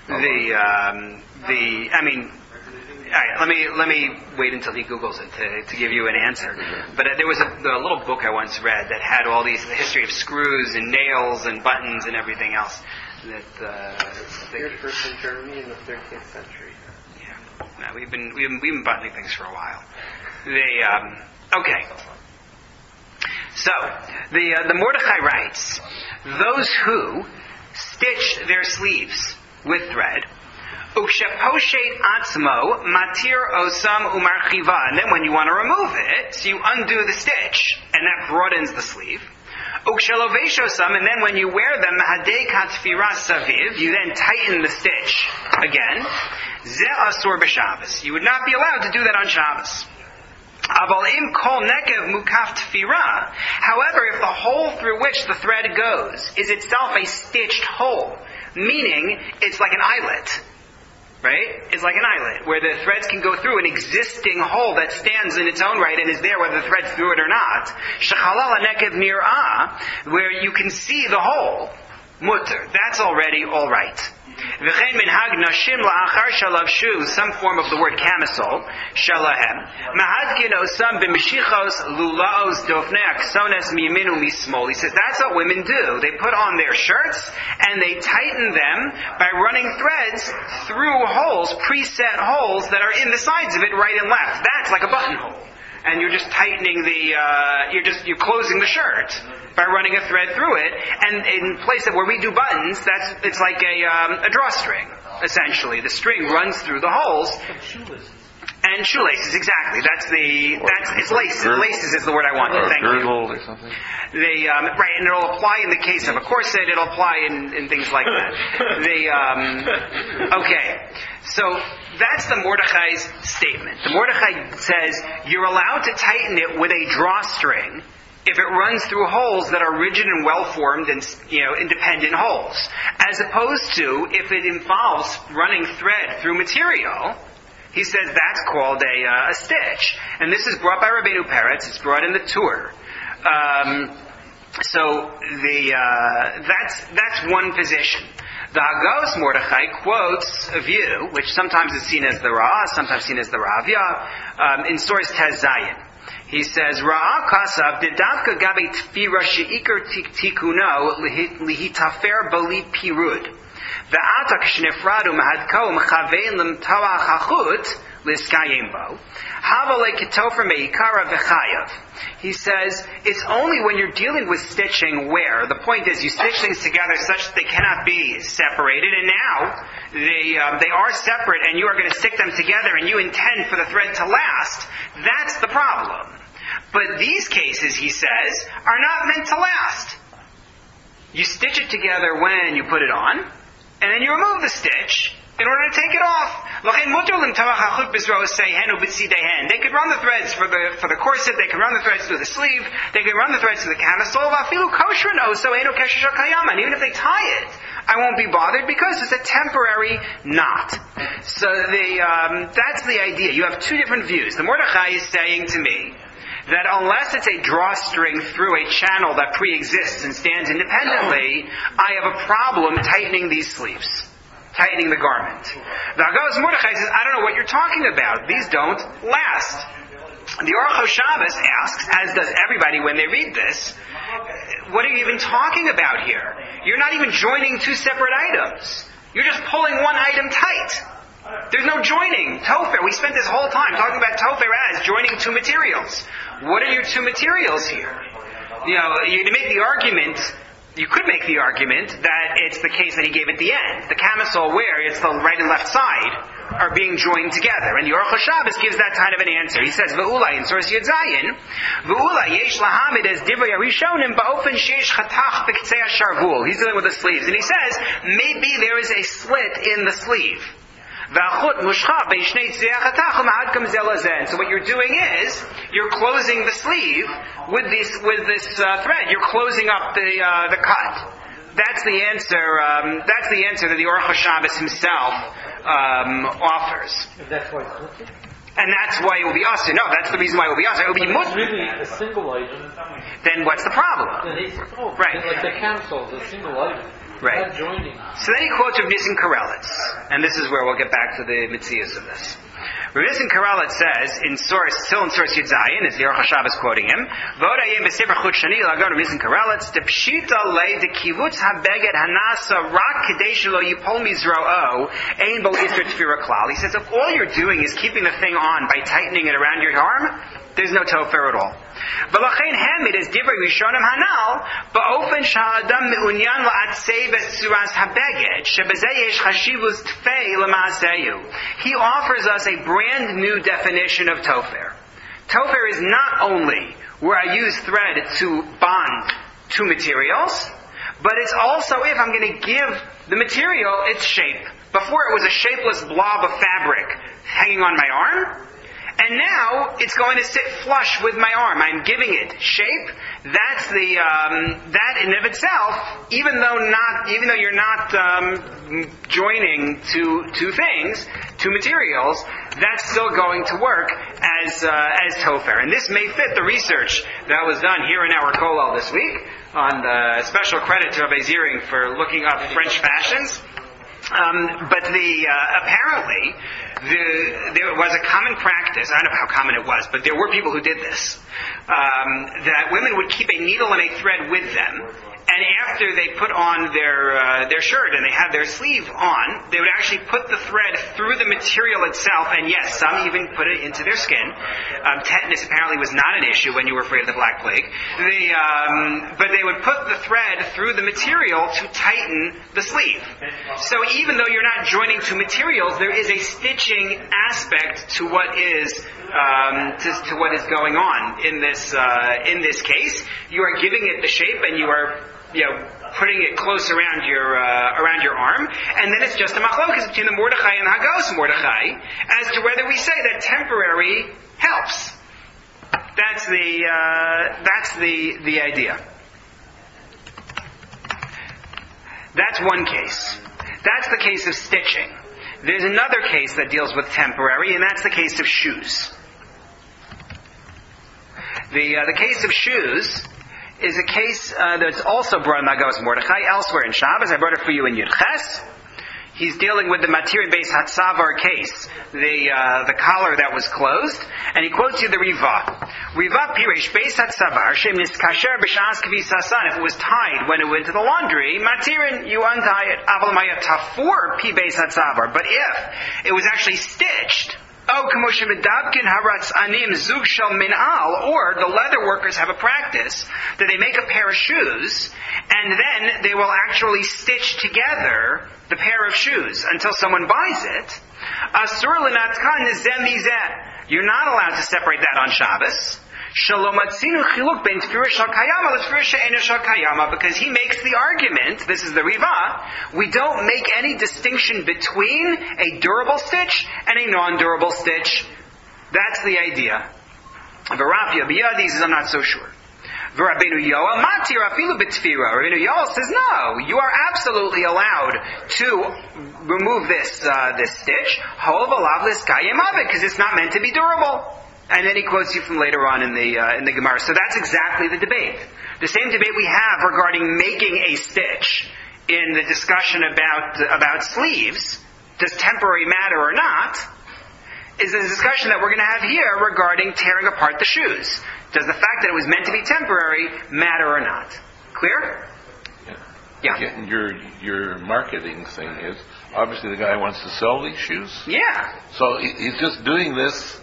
Let me wait until he Googles it to give you an answer. But there was a little book I once read that had all the history of screws and nails and buttons and everything else. Appeared first in Germany in the 13th century. Yeah, we've been buttoning things for a while. Okay. So the Mordechai writes, those who stitch their sleeves with thread. Uksheposhet atzmo matir osam umarchiva. And then when you want to remove it, you undo the stitch, and that broadens the sleeve. Ukshelovesh osam, and then when you wear them, mahadei katfira saviv, you then tighten the stitch again. Ze asur b'Shabbos. You would not be allowed to do that on Shabbos. Aval im kol nekev mukaf tfira. However, if the hole through which the thread goes is itself a stitched hole, meaning it's like an eyelet, right? It's like an eyelet, where the threads can go through an existing hole that stands in its own right and is there whether the thread's through it or not. Shechalal nekev nir'ah, where you can see the hole, mutter. That's already all right. V'chein minhag nashim la'achar shalavshu, some form of the word camisole, shalahem. Mahadkin osam b'mishichos lulaos dofnei aksones miyaminu mismol. He says that's what women do. They put on their shirts and they tighten them by running threads through holes, preset holes that are in the sides of it, right and left. That's like a buttonhole. And you're just tightening you're closing the shirt by running a thread through it. And in place of where we do buttons, it's like a drawstring, essentially. The string runs through the holes. And shoelaces, exactly. It's laces. Laces is the word I wanted. Thank you. Girdle or something? Right, and it'll apply in the case of a corset. It'll apply in things like that. Okay, so that's the Mordechai's statement. The Mordechai says you're allowed to tighten it with a drawstring if it runs through holes that are rigid and well-formed and independent holes, as opposed to if it involves running thread through material. He says that's called a stitch. And this is brought by Rabbeinu Peretz. It's brought in the Tur. That's one position. The Hagos Mordechai quotes a view, which sometimes is seen as the Ra'ah, sometimes seen as the Ravya, in source Tez Zayin. He says, Ra'ah kasav didavka gabe tfira she'ikar tikuno lihitafer bali pirud. Ve'atak shnefradu mahadko m'chavein l'mtawach hachut l'skayim bo. Havale ketofer me'ikara v'chayav. He says, it's only when you're dealing with stitching where, the point is you stitch things together such that they cannot be separated, and now they are separate and you are going to stick them together and you intend for the thread to last. That's the problem. But these cases, he says, are not meant to last. You stitch it together when you put it on, and then you remove the stitch in order to take it off. They could run the threads for the corset, they could run the threads through the sleeve, they could run the threads through the camisole, and even if they tie it, I won't be bothered because it's a temporary knot. So that's the idea. You have two different views. The Mordechai is saying to me that unless it's a drawstring through a channel that pre-exists and stands independently, I have a problem tightening these sleeves, tightening the garment. The Hagos Mordechai says, I don't know what you're talking about. These don't last. The Aruch HaShabbos asks, as does everybody when they read this, what are you even talking about here? You're not even joining two separate items. You're just pulling one item tight. There's no joining. Tofer. We spent this whole time talking about Tofer as joining two materials. What are your two materials here? You could make the argument that it's the case that he gave at the end. The camisole where it's the right and left side are being joined together. And the Aruch HaShabbos gives that kind of an answer. He says, V'ulai, in source Yud Zayin, V'ulai yesh lahamid es divrei harishonim ba'ofen sheyesh chatach b'ktzei hasharvul. He's dealing with the sleeves. And he says, maybe there is a slit in the sleeve. So what you're doing is you're closing the sleeve with this thread. You're closing up the cut. That's the answer. That's the answer that the Aruch HaShabbos himself offers. And that's why it's mutter? And that's why it will be usher. No, that's the reason why it will be usher. It will be mutter. It's really a single item. Then what's the problem? Right. Like the camisole is a single item. Right. Not joining. So then he quotes Rav Nissen Karelitz, and this is where we'll get back to the mitzias of this. Rav Nissen Karelitz says, still in source Yud Zayin, is the Aruch HaShabbos quoting him, V'odayim b'sefer chut shani lagon Rav Nissen Karelitz, de pshita le de kivutz habeged hanasa rak kadesh lo yipol mizro'o ein bo iser tefira klal. He says, if all you're doing is keeping the thing on by tightening it around your arm, there's no tofer at all. V'lachein hamid is divrei rishonim hanal ba'ofen sha'adam me'unyan la'atzei b'tzuras habeged shebezeh yesh chashivus tfei l'ma'aseyu. He offers us a brand new definition of tofer. Tofer is not only where I use thread to bond two materials, but it's also if I'm going to give the material its shape. Before it was a shapeless blob of fabric hanging on my arm. And now it's going to sit flush with my arm. I'm giving it shape. That's that in of itself. Even though you're not joining two things, two materials, that's still going to work as tofer. And this may fit the research that was done here in our kollel this week. On the special credit to Rabbi Ziering for looking up French fashions. But apparently there was a common practice. I don't know how common it was, but there were people who did this. That women would keep a needle and a thread with them, and after they put on their shirt and they had their sleeve on, they would actually put the thread through the material itself. And yes, some even put it into their skin. Tetanus apparently was not an issue when you were afraid of the Black Plague. But they would put the thread through the material to tighten the sleeve. So even though you're not joining two materials, there is a stitching aspect to what is going on in this case. You are giving it the shape, and you are putting it close around your arm, and then it's just a machlokas between the Mordechai and Hagos Mordechai as to whether we say that temporary helps. That's the idea. That's one case. That's the case of stitching. There's another case that deals with temporary, and that's the case of shoes. The case of shoes is a case that's also brought in Hagos Mordechai elsewhere in Shabbos. I brought it for you in Yud Ches. He's dealing with the Matir Beis Hatzavar case, the collar that was closed, and he quotes you the Riva. Riva Piresh Beis Hatzavar Shem Niskasher B'Shas Kvis Hasan. If it was tied when it went to the laundry, Matirin, you untie it. Aval Maya Tafur Pi Beis Hatzavar. But if it was actually stitched, or the leather workers have a practice that they make a pair of shoes and then they will actually stitch together the pair of shoes until someone buys it. You're not allowed to separate that on Shabbos. Because he makes the argument, this is the Riva, we don't make any distinction between a durable stitch and a non-durable stitch. That's the idea. He says, I'm not so sure. Rabbeinu Yoel says, no, you are absolutely allowed to remove this stitch, because it's not meant to be durable. And then he quotes you from later on in the Gemara. So that's exactly the debate. The same debate we have regarding making a stitch in the discussion about sleeves. Does temporary matter or not? is the discussion that we're going to have here regarding tearing apart the shoes. Does the fact that it was meant to be temporary matter or not? Clear? Yeah. Again, your marketing thing is, obviously the guy wants to sell these shoes. Yeah. So he's just doing this,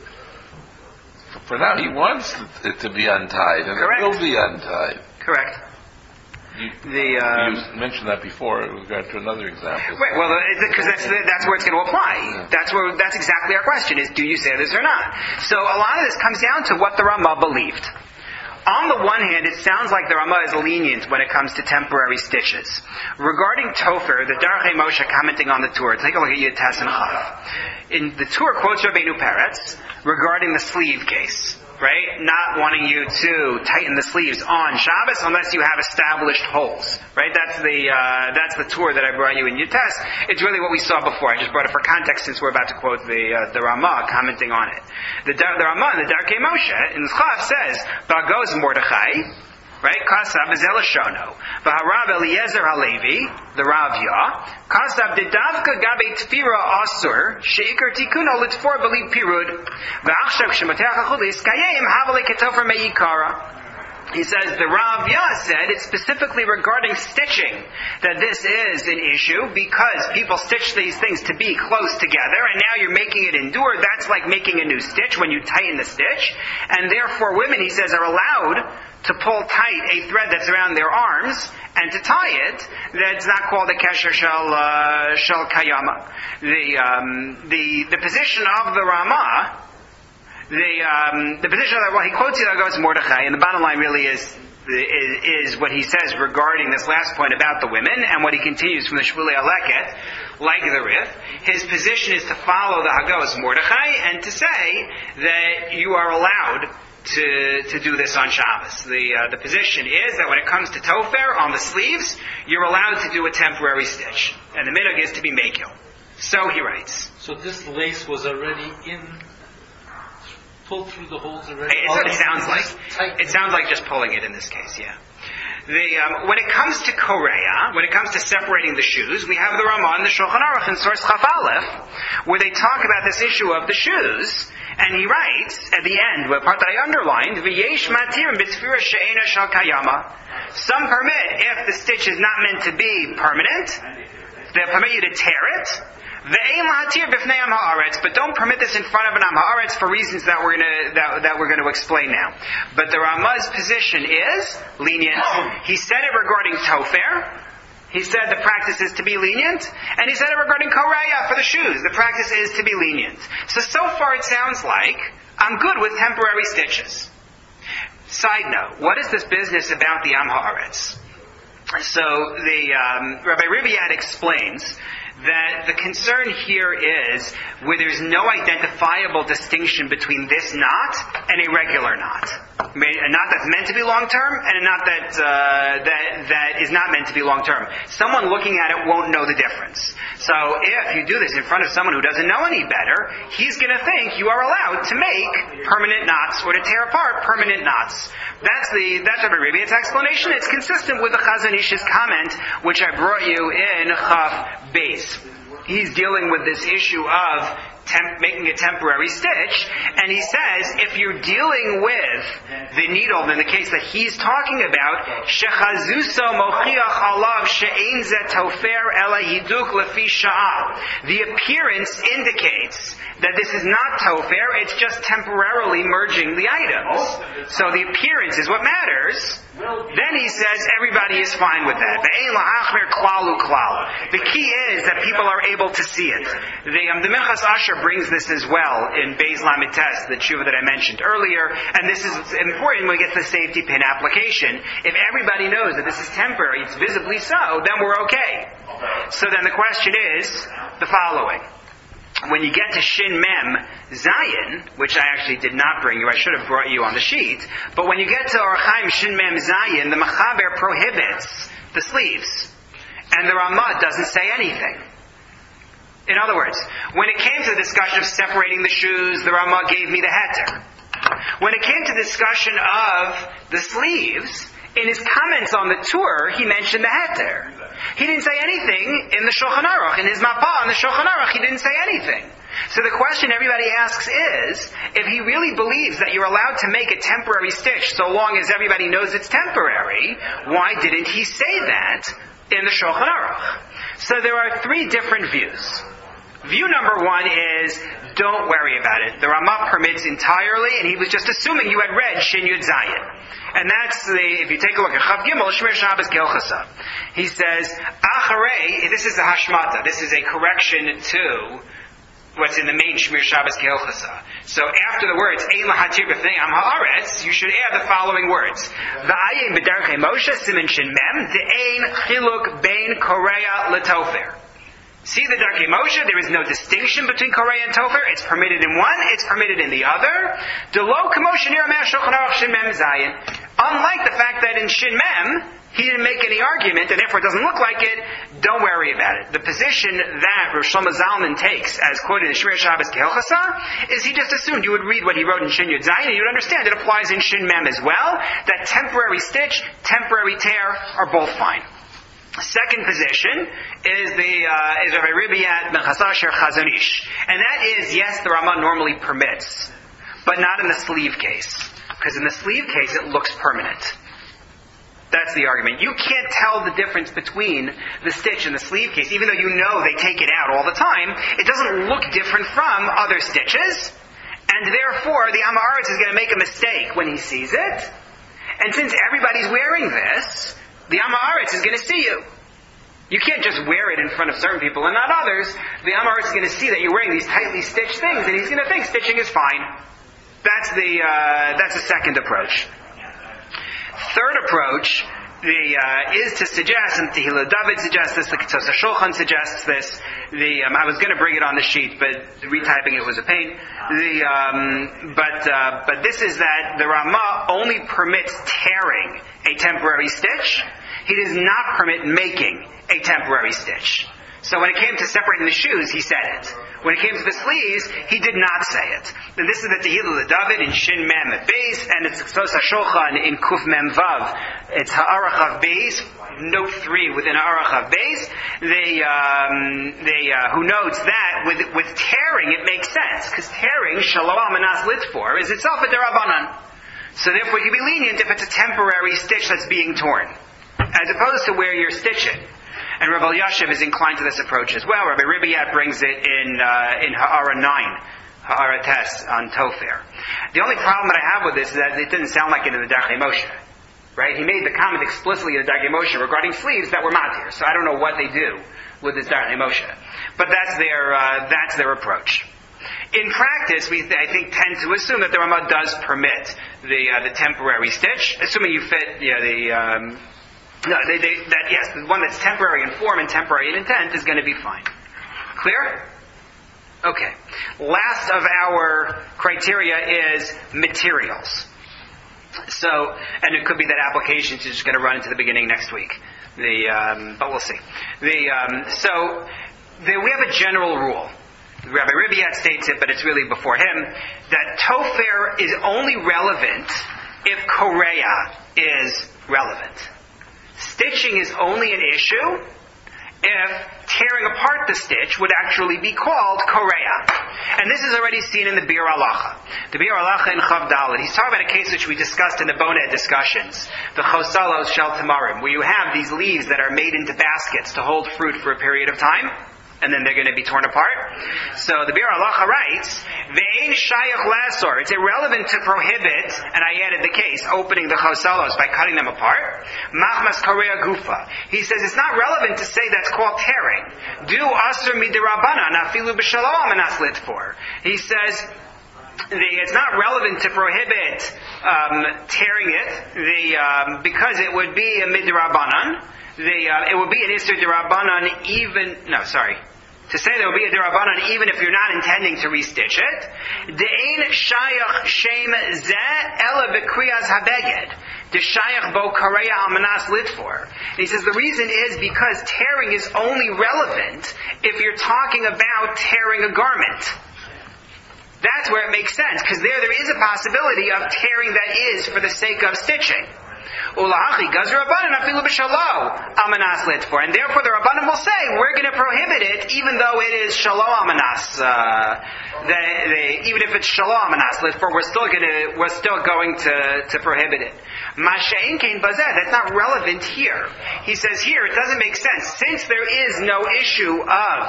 for now he wants it to be untied, and Correct. it will be untied. Correct. You mentioned that before with regard to another example. Right, well, because that's where it's going to apply. Yeah. That's exactly our question, is do you say this or not? So a lot of this comes down to what the Ramah believed. On the one hand, it sounds like the Ramah is lenient when it comes to temporary stitches. Regarding Topher, the Darchei Moshe commenting on the Torah, take a look at Yud and Chav. In the Torah quotes Rabbeinu Peretz regarding the sleeve case. Right? Not wanting you to tighten the sleeves on Shabbos unless you have established holes. Right? That's the tour that I brought you in Yutes. It's really what we saw before. I just brought it for context since we're about to quote the Ramah commenting on it. The Ramah in the Darkei Moshe in the Chav says, Ba'goz Mordechai, right? Kasav is Elishono. V'harav Eliezer Halevi, the Ravya. Kasav Didavka Gabe Tfira Asur, Sheikar Tikuno Litfor Beli Pirud. V'achshav Shemateach Achulis Kayim Havale Ketofer Meikara. He says, the Ravya said it's specifically regarding stitching that this is an issue because people stitch these things to be close together and now you're making it endure. That's like making a new stitch when you tighten the stitch. And therefore women, he says, are allowed to pull tight a thread that's around their arms and to tie it. That's not called a kesher shel kayama. The position of the Ramah, the position of he quotes it goes Mordechai, and the bottom line really is what he says regarding this last point about the women, and what he continues from the Shvulei Aleket, like the Rif. His position is to follow the Hagos Mordechai and to say that you are allowed to do this on Shabbos. The position is that when it comes to Tofer on the sleeves, you're allowed to do a temporary stitch, and the minhag is to be mekil. So he writes. So this lace was already pulled through the holes already. It's what it sounds like. It sounds like just pulling it in this case, yeah. When it comes to Korea, when it comes to separating the shoes, we have the Ramah and the Shulchan Aruch in source Chaf Aleph, where they talk about this issue of the shoes, and he writes at the end, what part that I underlined, V'yesh matirim b'tfira she'ena shal kayama. Some permit, if the stitch is not meant to be permanent, they'll permit you to tear it. But don't permit this in front of an Am Haaretz for reasons that we're going to explain now. But the Ramah's position is lenient. He said it regarding Tofer. He said the practice is to be lenient, and he said it regarding Korea for the shoes. The practice is to be lenient. So far it sounds like I'm good with temporary stitches. Side note: what is this business about the Am Haaretz? So Rabbi Riviad explains that the concern here is where there's no identifiable distinction between this knot and a regular knot. A knot that's meant to be long-term and a knot that is not meant to be long-term. Someone looking at it won't know the difference. So if you do this in front of someone who doesn't know any better, he's going to think you are allowed to make permanent knots or to tear apart permanent knots. That's Rabbi Riviad's explanation. It's consistent with the Chazon Ish's comment, which I brought you in Chaf Beis. He's dealing with this issue of making a temporary stitch, and he says if you're dealing with the needle, in the case that he's talking about, shechazuso mochiach alav she'ein zeh tofer ela hiduk lefi sha'ah. The appearance indicates that this is not tofer, it's just temporarily merging the items. So the appearance is what matters. Then he says everybody is fine with that. The key is that people are able to see it. The Minchas Asher brings this as well in Beis Lamites, the tshuva that I mentioned earlier, and this is important when we get to the safety pin application. If everybody knows that this is temporary, it's visibly so, then we're okay. So then the question is the following. When you get to Shin Mem Zayin, which I actually did not bring you, I should have brought you on the sheet, but when you get to Or Chaim Shin Mem Zayin, the Mechaber prohibits the sleeves, and the Ramah doesn't say anything. In other words, when it came to the discussion of separating the shoes, the Ramah gave me the heter. When it came to the discussion of the sleeves, in his comments on the tour, he mentioned the heter. He didn't say anything in the Shulchan Aruch. In his Mapah on the Shulchan Aruch, he didn't say anything. So the question everybody asks is, if he really believes that you're allowed to make a temporary stitch so long as everybody knows it's temporary, why didn't he say that in the Shulchan Aruch? So there are three different views. View number one is, don't worry about it. The Ramah permits entirely, and he was just assuming you had read Shin Yud Zayin. And that's if you take a look at Chav Gimel, Shmir Shabbos Kehilchasa. He says, Acharei, this is the Hashmata, this is a correction to what's in the main Shmir Shabbos Kehilchasa. So after the words, Ein lahatir b'fnei am haaretz, you should add the following words. V'ayin b'derkei Moshe, siman shin mem, de'ein chiluk bein korea l'tofer. See the Darkei Moshe, there is no distinction between Korea and Topher. It's permitted in one, it's permitted in the other. Unlike the fact that in Shin Mem, he didn't make any argument, and therefore it doesn't look like it, don't worry about it. The position that Rosh Shlomo Zalman takes, as quoted in Shmir Shabbos Kehilchasa, is he just assumed you would read what he wrote in Shin Yud Zayin, and you would understand it applies in Shin Mem as well, that temporary stitch, temporary tear are both fine. Second position is Rabbi Ribiat ben Chasasher Chazon Ish. And that is, yes, the Ramah normally permits, but not in the sleeve case. Because in the sleeve case, it looks permanent. That's the argument. You can't tell the difference between the stitch and the sleeve case, even though you know they take it out all the time. It doesn't look different from other stitches, and therefore the Am Haaretz is going to make a mistake when he sees it. And since everybody's wearing this, the Am Haaretz is going to see you. You can't just wear it in front of certain people and not others. The Am Haaretz is going to see that you're wearing these tightly stitched things, and he's going to think stitching is fine. That's the second approach. Third approach is to suggest, and Tehillah David suggests this, the Ketzos HaShulchan suggests this. I was going to bring it on the sheet, but retyping it was a pain. But this is that the Ramah only permits tearing a temporary stitch. He does not permit making a temporary stitch. So when it came to separating the shoes, he said it. When it came to the sleeves, he did not say it. And this is the Tehillah David in Shin Mem at base, and it's Ketzos HaShulchan in Kuf Mem Vav. It's Ha'arach of base, note 3 within Ha'arach of base. Who notes that with tearing it makes sense, because tearing Shalom Manas Litfor is itself a derabanan. So therefore you can be lenient if it's a temporary stitch that's being torn, as opposed to where you're stitching. And Rav Elyashiv is inclined to this approach as well. Rabbi Ribiat brings it in Ha'ara 9, Ha'ara Tes on Topher. The only problem that I have with this is that it didn't sound like it in the Darkei Moshe. Right? He made the comment explicitly in the Darkei Moshe regarding sleeves that were matir. So I don't know what they do with this Darkei Moshe. But that's their approach. In practice, we I think tend to assume that the Ramah does permit the temporary stitch, assuming you fit yes, the one that's temporary in form and temporary in intent is going to be fine. Clear? Okay. Last of our criteria is materials. So, and it could be that applications is just going to run into the beginning next week. But we'll see. We have a general rule. Rabbi Ribiat states it, but it's really before him, that Topher is only relevant if Korea is relevant. Stitching is only an issue if tearing apart the stitch would actually be called Korea. And this is already seen in the Bir Halacha. The Bir Halacha in Chav Dalet. He's talking about a case which we discussed in the Boned discussions, the Chosalos Shel Tamarim, where you have these leaves that are made into baskets to hold fruit for a period of time, and then they're going to be torn apart. So the Bir Halacha writes, Ve'ein shayach lasor. It's irrelevant to prohibit, and I added the case, opening the chosalos by cutting them apart. Machmas korea gufa. He says it's not relevant to say that's called tearing. Do asur midirabanan afilu b'shalom and aslit for. He says it's not relevant to prohibit tearing it because it would be a midrabanan. It would be an isur dirabanan to say there will be a derabanan even if you're not intending to restitch it. De'ein shayach shem zeh ela b'kriyas habeged. De shayach bo kareya almanas litfor. He says the reason is because tearing is only relevant if you're talking about tearing a garment. That's where it makes sense, because there is a possibility of tearing that is for the sake of stitching. Ulachi gazra rabbanan afilu b'shalo almanas litfor, and therefore the rabbanan will say we're going to prohibit it even though it is shalo almanas. Even if it's shalo almanas litfor, we're still going to prohibit it. Masha'in kein bazeh, that's not relevant here. He says here it doesn't make sense since there is no issue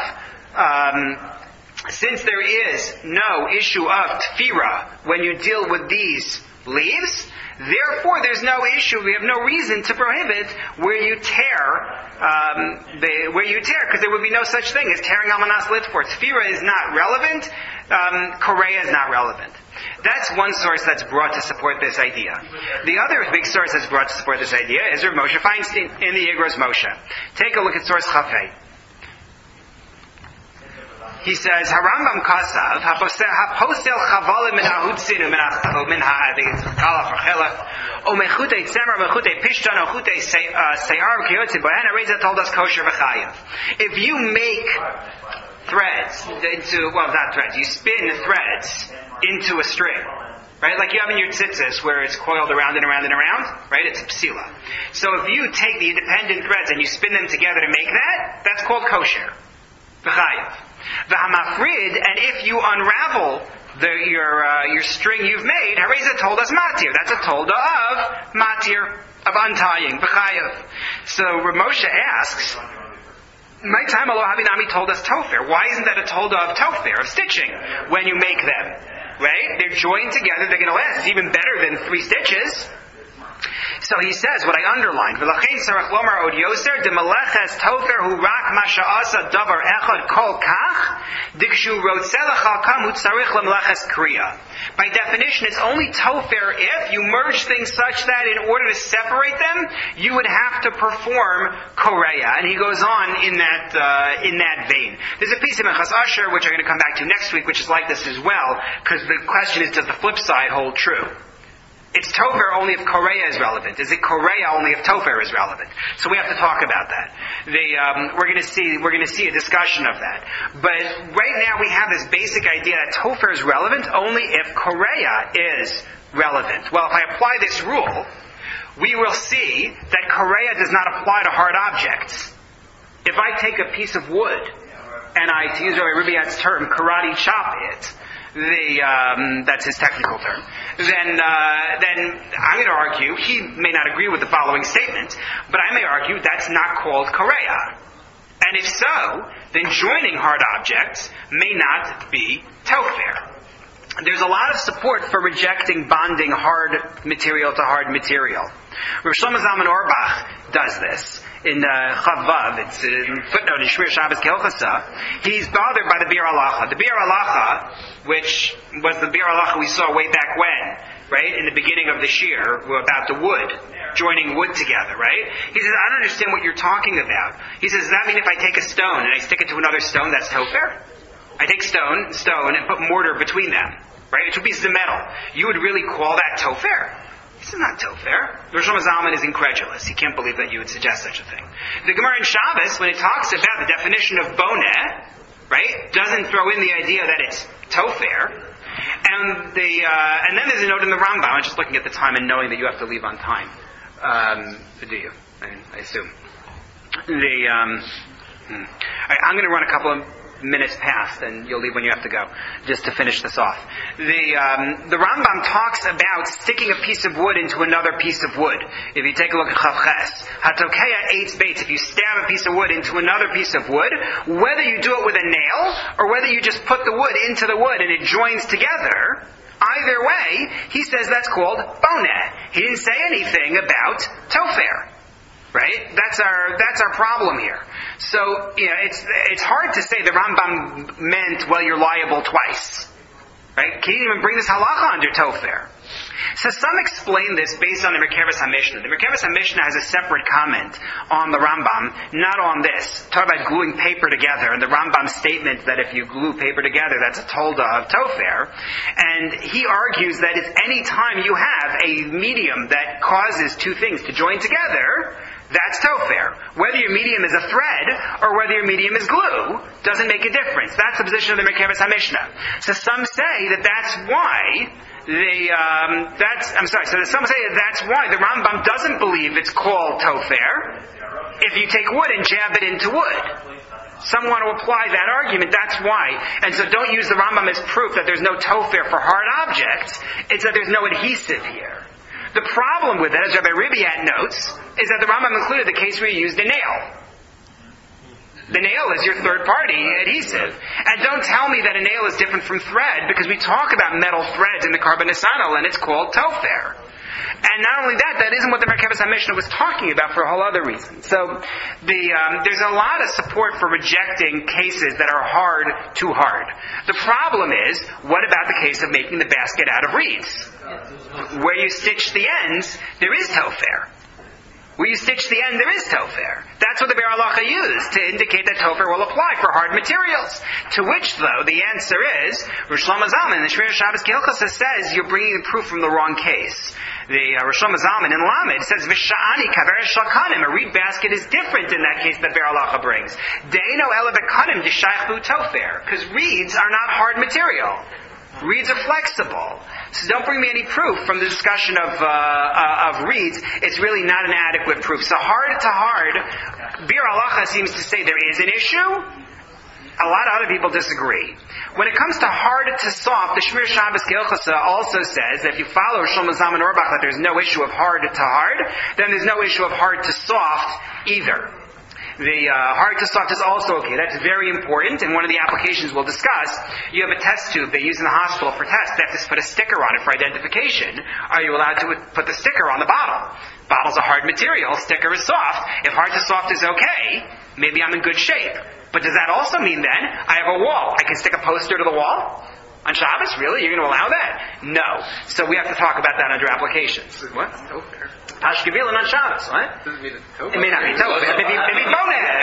of tefira when you deal with these leaves. Therefore, there's no issue. We have no reason to prohibit where you tear, because there would be no such thing as tearing almanas litfor. Tefira is not relevant. Korea is not relevant. That's one source that's brought to support this idea. The other big source that's brought to support this idea is Rav Moshe Feinstein in the Igros Moshe. Take a look at source Chafei. He says, Harambam Kasav, Haposel Chavalim min Hahutzinu min Ha'adikala for Chelach, O Mechute Tzemer, Mechute Pishtan, O Chute Seyar, Kiyotzin, Bohana Reza told us kosher v'chayev. If you make threads you spin threads into a string, right? Like you have in your tzitzis where it's coiled around and around and around, right? It's psila. So if you take the independent threads and you spin them together to make that, that's called kosher. V'chayev. V'hamafrid, and if you unravel your string you've made, Hareza told us matir. That's a tolda of matir, of untying, v'chayev. So Rav Moshe asks, my time Allah Habinami told us tofer. Why isn't that a tolda of tofer, of stitching, when you make them? Right? They're joined together, they're going to last. It's even better than 3 stitches. So he says, what I underlined, V'lachein sarach lomar od yoser, de meleches tofer hu rak ma sha'asa davar echad kol kach, dikshu rotzeh l'chalkam hu tzarich lemeleches kriya. By definition, it's only tofer if you merge things such that in order to separate them, you would have to perform koreya. And he goes on in that vein. There's a piece of Minchas Asher, which I'm going to come back to next week, which is like this as well, because the question is, does the flip side hold true? It's tofer only if koreya is relevant. Is it koreya only if tofer is relevant? So we have to talk about that. We're going to see a discussion of that. But right now we have this basic idea that tofer is relevant only if koreya is relevant. Well, if I apply this rule, we will see that koreya does not apply to hard objects. If I take a piece of wood and I, to use Rabbi Rubiat's term, karate chop it, that's his technical term, then I'm going to argue, he may not agree with the following statement, but I may argue that's not called koreya. And if so, then joining hard objects may not be tofer. There's a lot of support for rejecting bonding hard material to hard material. Rav Shlomo Zalman Auerbach does this. In Chav Vav, it's in footnote in Shmir Shabbos Kehilchasa, he's bothered by the Bir Halacha. The Bir Halacha, which was the Bir Halacha we saw way back when, right, in the beginning of the Shir, about the wood, joining wood together, right? He says, I don't understand what you're talking about. He says, does that mean if I take a stone and I stick it to another stone, that's tofer? I take stone, and put mortar between them, right? 2 pieces of metal. You would really call that tofer? This is not tofer. Rosh Shlomo Zalman is incredulous. He can't believe that you would suggest such a thing. The Gemara in Shabbos, when it talks about the definition of boneh, right, doesn't throw in the idea that it's tofer. And then there's a note in the Rambam. I'm just looking at the time and knowing that you have to leave on time. Do you? I assume. I'm going to run a couple of minutes past, and you'll leave when you have to go, just to finish this off. The Rambam talks about sticking a piece of wood into another piece of wood. If you take a look at Chav Ches, Hatokeya eitz beitz, if you stab a piece of wood into another piece of wood, whether you do it with a nail, or whether you just put the wood into the wood and it joins together, either way, he says that's called boneh. He didn't say anything about tofer. Right? That's our problem here. So, it's hard to say the Rambam meant, well, you're liable twice. Right? Can't even bring this halacha under tofer. So some explain this based on the Merkeves HaMishnah. The Merkeves HaMishnah has a separate comment on the Rambam, not on this. Talk about gluing paper together, and the Rambam's statement that if you glue paper together, that's a tolda of tofer. And he argues that if any time you have a medium that causes 2 things to join together, that's tofer. Whether your medium is a thread or whether your medium is glue doesn't make a difference. That's the position of the Merkeves HaMishnah. So some say that that's why I'm sorry. So some say that's why the Rambam doesn't believe it's called tofer. If you take wood and jab it into wood. Some want to apply that argument, that's why. And so don't use the Rambam as proof that there's no tofer for hard objects. It's that there's no adhesive here. The problem with it, as Rabbi Ribiat notes, is that the Rambam included the case where you used a nail. The nail is your third-party adhesive. And don't tell me that a nail is different from thread, because we talk about metal threads in the Karbanisano, and it's called tofer. And not only that, that isn't what the Merkabas HaMishnah was talking about for a whole other reason. So there's a lot of support for rejecting cases that are too hard. The problem is, what about the case of making the basket out of reeds? Where you stitch the ends, there is tofer. Where you stitch the end, there is tofer. That's what the Be'er Halacha used to indicate that tofer will apply for hard materials. To which, though, the answer is, Rosh Shlomo Zalman in the Shmir Shabbos Kehilchasa says you're bringing the proof from the wrong case. The Rosh Shlomo Zalman in Lamed says, V'sha'ani kaveresh shalkanim. A reed basket is different in that case that Be'er Halacha brings. Deino ela v'kanim d'shayach bu tofer. Because reeds are not hard material. Reeds are flexible. So don't bring me any proof from the discussion of reeds. It's really not an adequate proof. So hard to hard, Be'er Halacha seems to say there is an issue. A lot of other people disagree. When it comes to hard to soft, the Shmir Shabbos Kehilchasa also says that if you follow Shlomo Zalman Auerbach that there's no issue of hard to hard, then there's no issue of hard to soft either. The hard to soft is also okay. That's very important. And one of the applications we'll discuss, you have a test tube they use in the hospital for tests. They have to put a sticker on it for identification. Are you allowed to put the sticker on the bottle? Bottle's a hard material. Sticker is soft. If hard to soft is okay, maybe I'm in good shape. But does that also mean then I have a wall? I can stick a poster to the wall? On Shabbos? Really? You're going to allow that? No. So we have to talk about that under applications. What? Tofer. Pashkevilin on Shabbos, what? Doesn't mean it's tofer. It may not be tofer. Maybe boneh,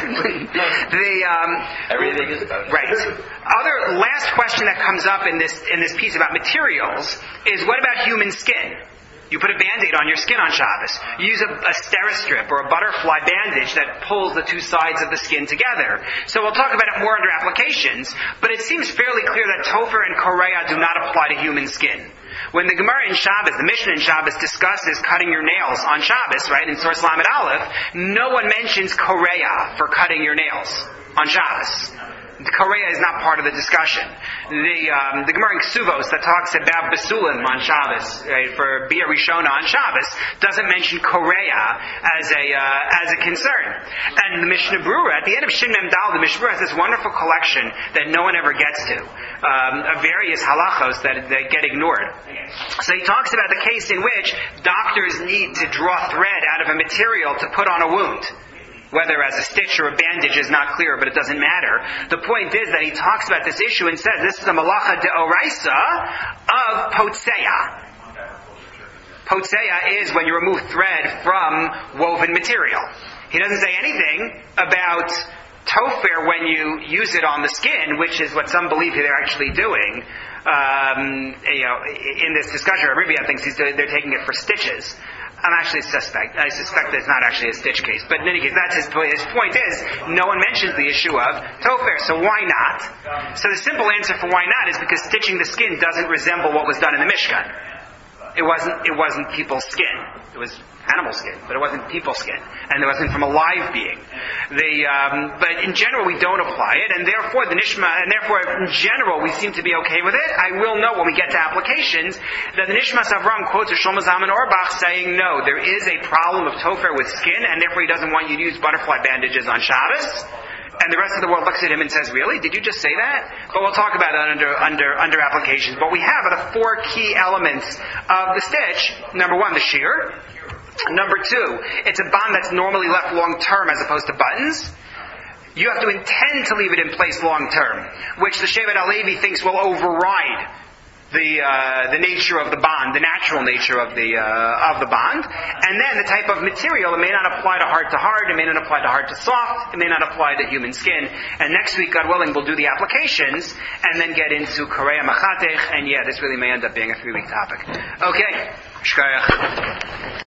right? Everything is about it. Right. Other last question that comes up in this piece about materials is what about human skin? You put a Band-Aid on your skin on Shabbos. You use a Steri-Strip or a butterfly bandage that pulls the two sides of the skin together. So we'll talk about it more under applications, but it seems fairly clear that tofer and korea do not apply to human skin. When the Gemara in Shabbos, the Mishnah in Shabbos discusses cutting your nails on Shabbos, right, in Source Lamed Aleph, no one mentions korea for cutting your nails on Shabbos. The korea is not part of the discussion. The Gemara in Ksuvos that talks about basulim on Shabbos, right, for Bia Rishona on Shabbos, doesn't mention korea as a concern. And the Mishnah Berurah, at the end of Shin Mem Dal, the Mishnah Berurah has this wonderful collection that no one ever gets to, of various halachos that get ignored. So he talks about the case in which doctors need to draw thread out of a material to put on a wound. Whether as a stitch or a bandage is not clear, but it doesn't matter. The point is that he talks about this issue and says this is the malacha deoraisa of potseya. Potseya is when you remove thread from woven material. He doesn't say anything about tofer when you use it on the skin, which is what some believe they're actually doing. In this discussion, Rabbi thinks they're taking it for stitches. I suspect that it's not actually a stitch case. But in any case, that's his point. His point is, no one mentions the issue of tofer, so why not? So the simple answer for why not is because stitching the skin doesn't resemble what was done in the Mishkan. It wasn't people's skin. It was animal skin, but it wasn't people's skin, and it wasn't from a live being. But in general, we don't apply it, and therefore in general, we seem to be okay with it. I will note when we get to applications that the Nishmas Avram quotes Shlomo Zalman Auerbach saying, no, there is a problem of tofer with skin, and therefore he doesn't want you to use butterfly bandages on Shabbos. And the rest of the world looks at him and says, really? Did you just say that? But we'll talk about that under applications. But we have the four key elements of the stitch. Number one, the shear. Number two, it's a bond that's normally left long term as opposed to buttons. You have to intend to leave it in place long term, which the Shevet HaLevi thinks will override the nature of the bond, the natural nature of the bond, and then the type of material. It may not apply to hard, it may not apply to hard to soft, it may not apply to human skin. And next week, God willing, we'll do the applications and then get into korea machatech. And this really may end up being a 3-week topic. Okay, shkayach.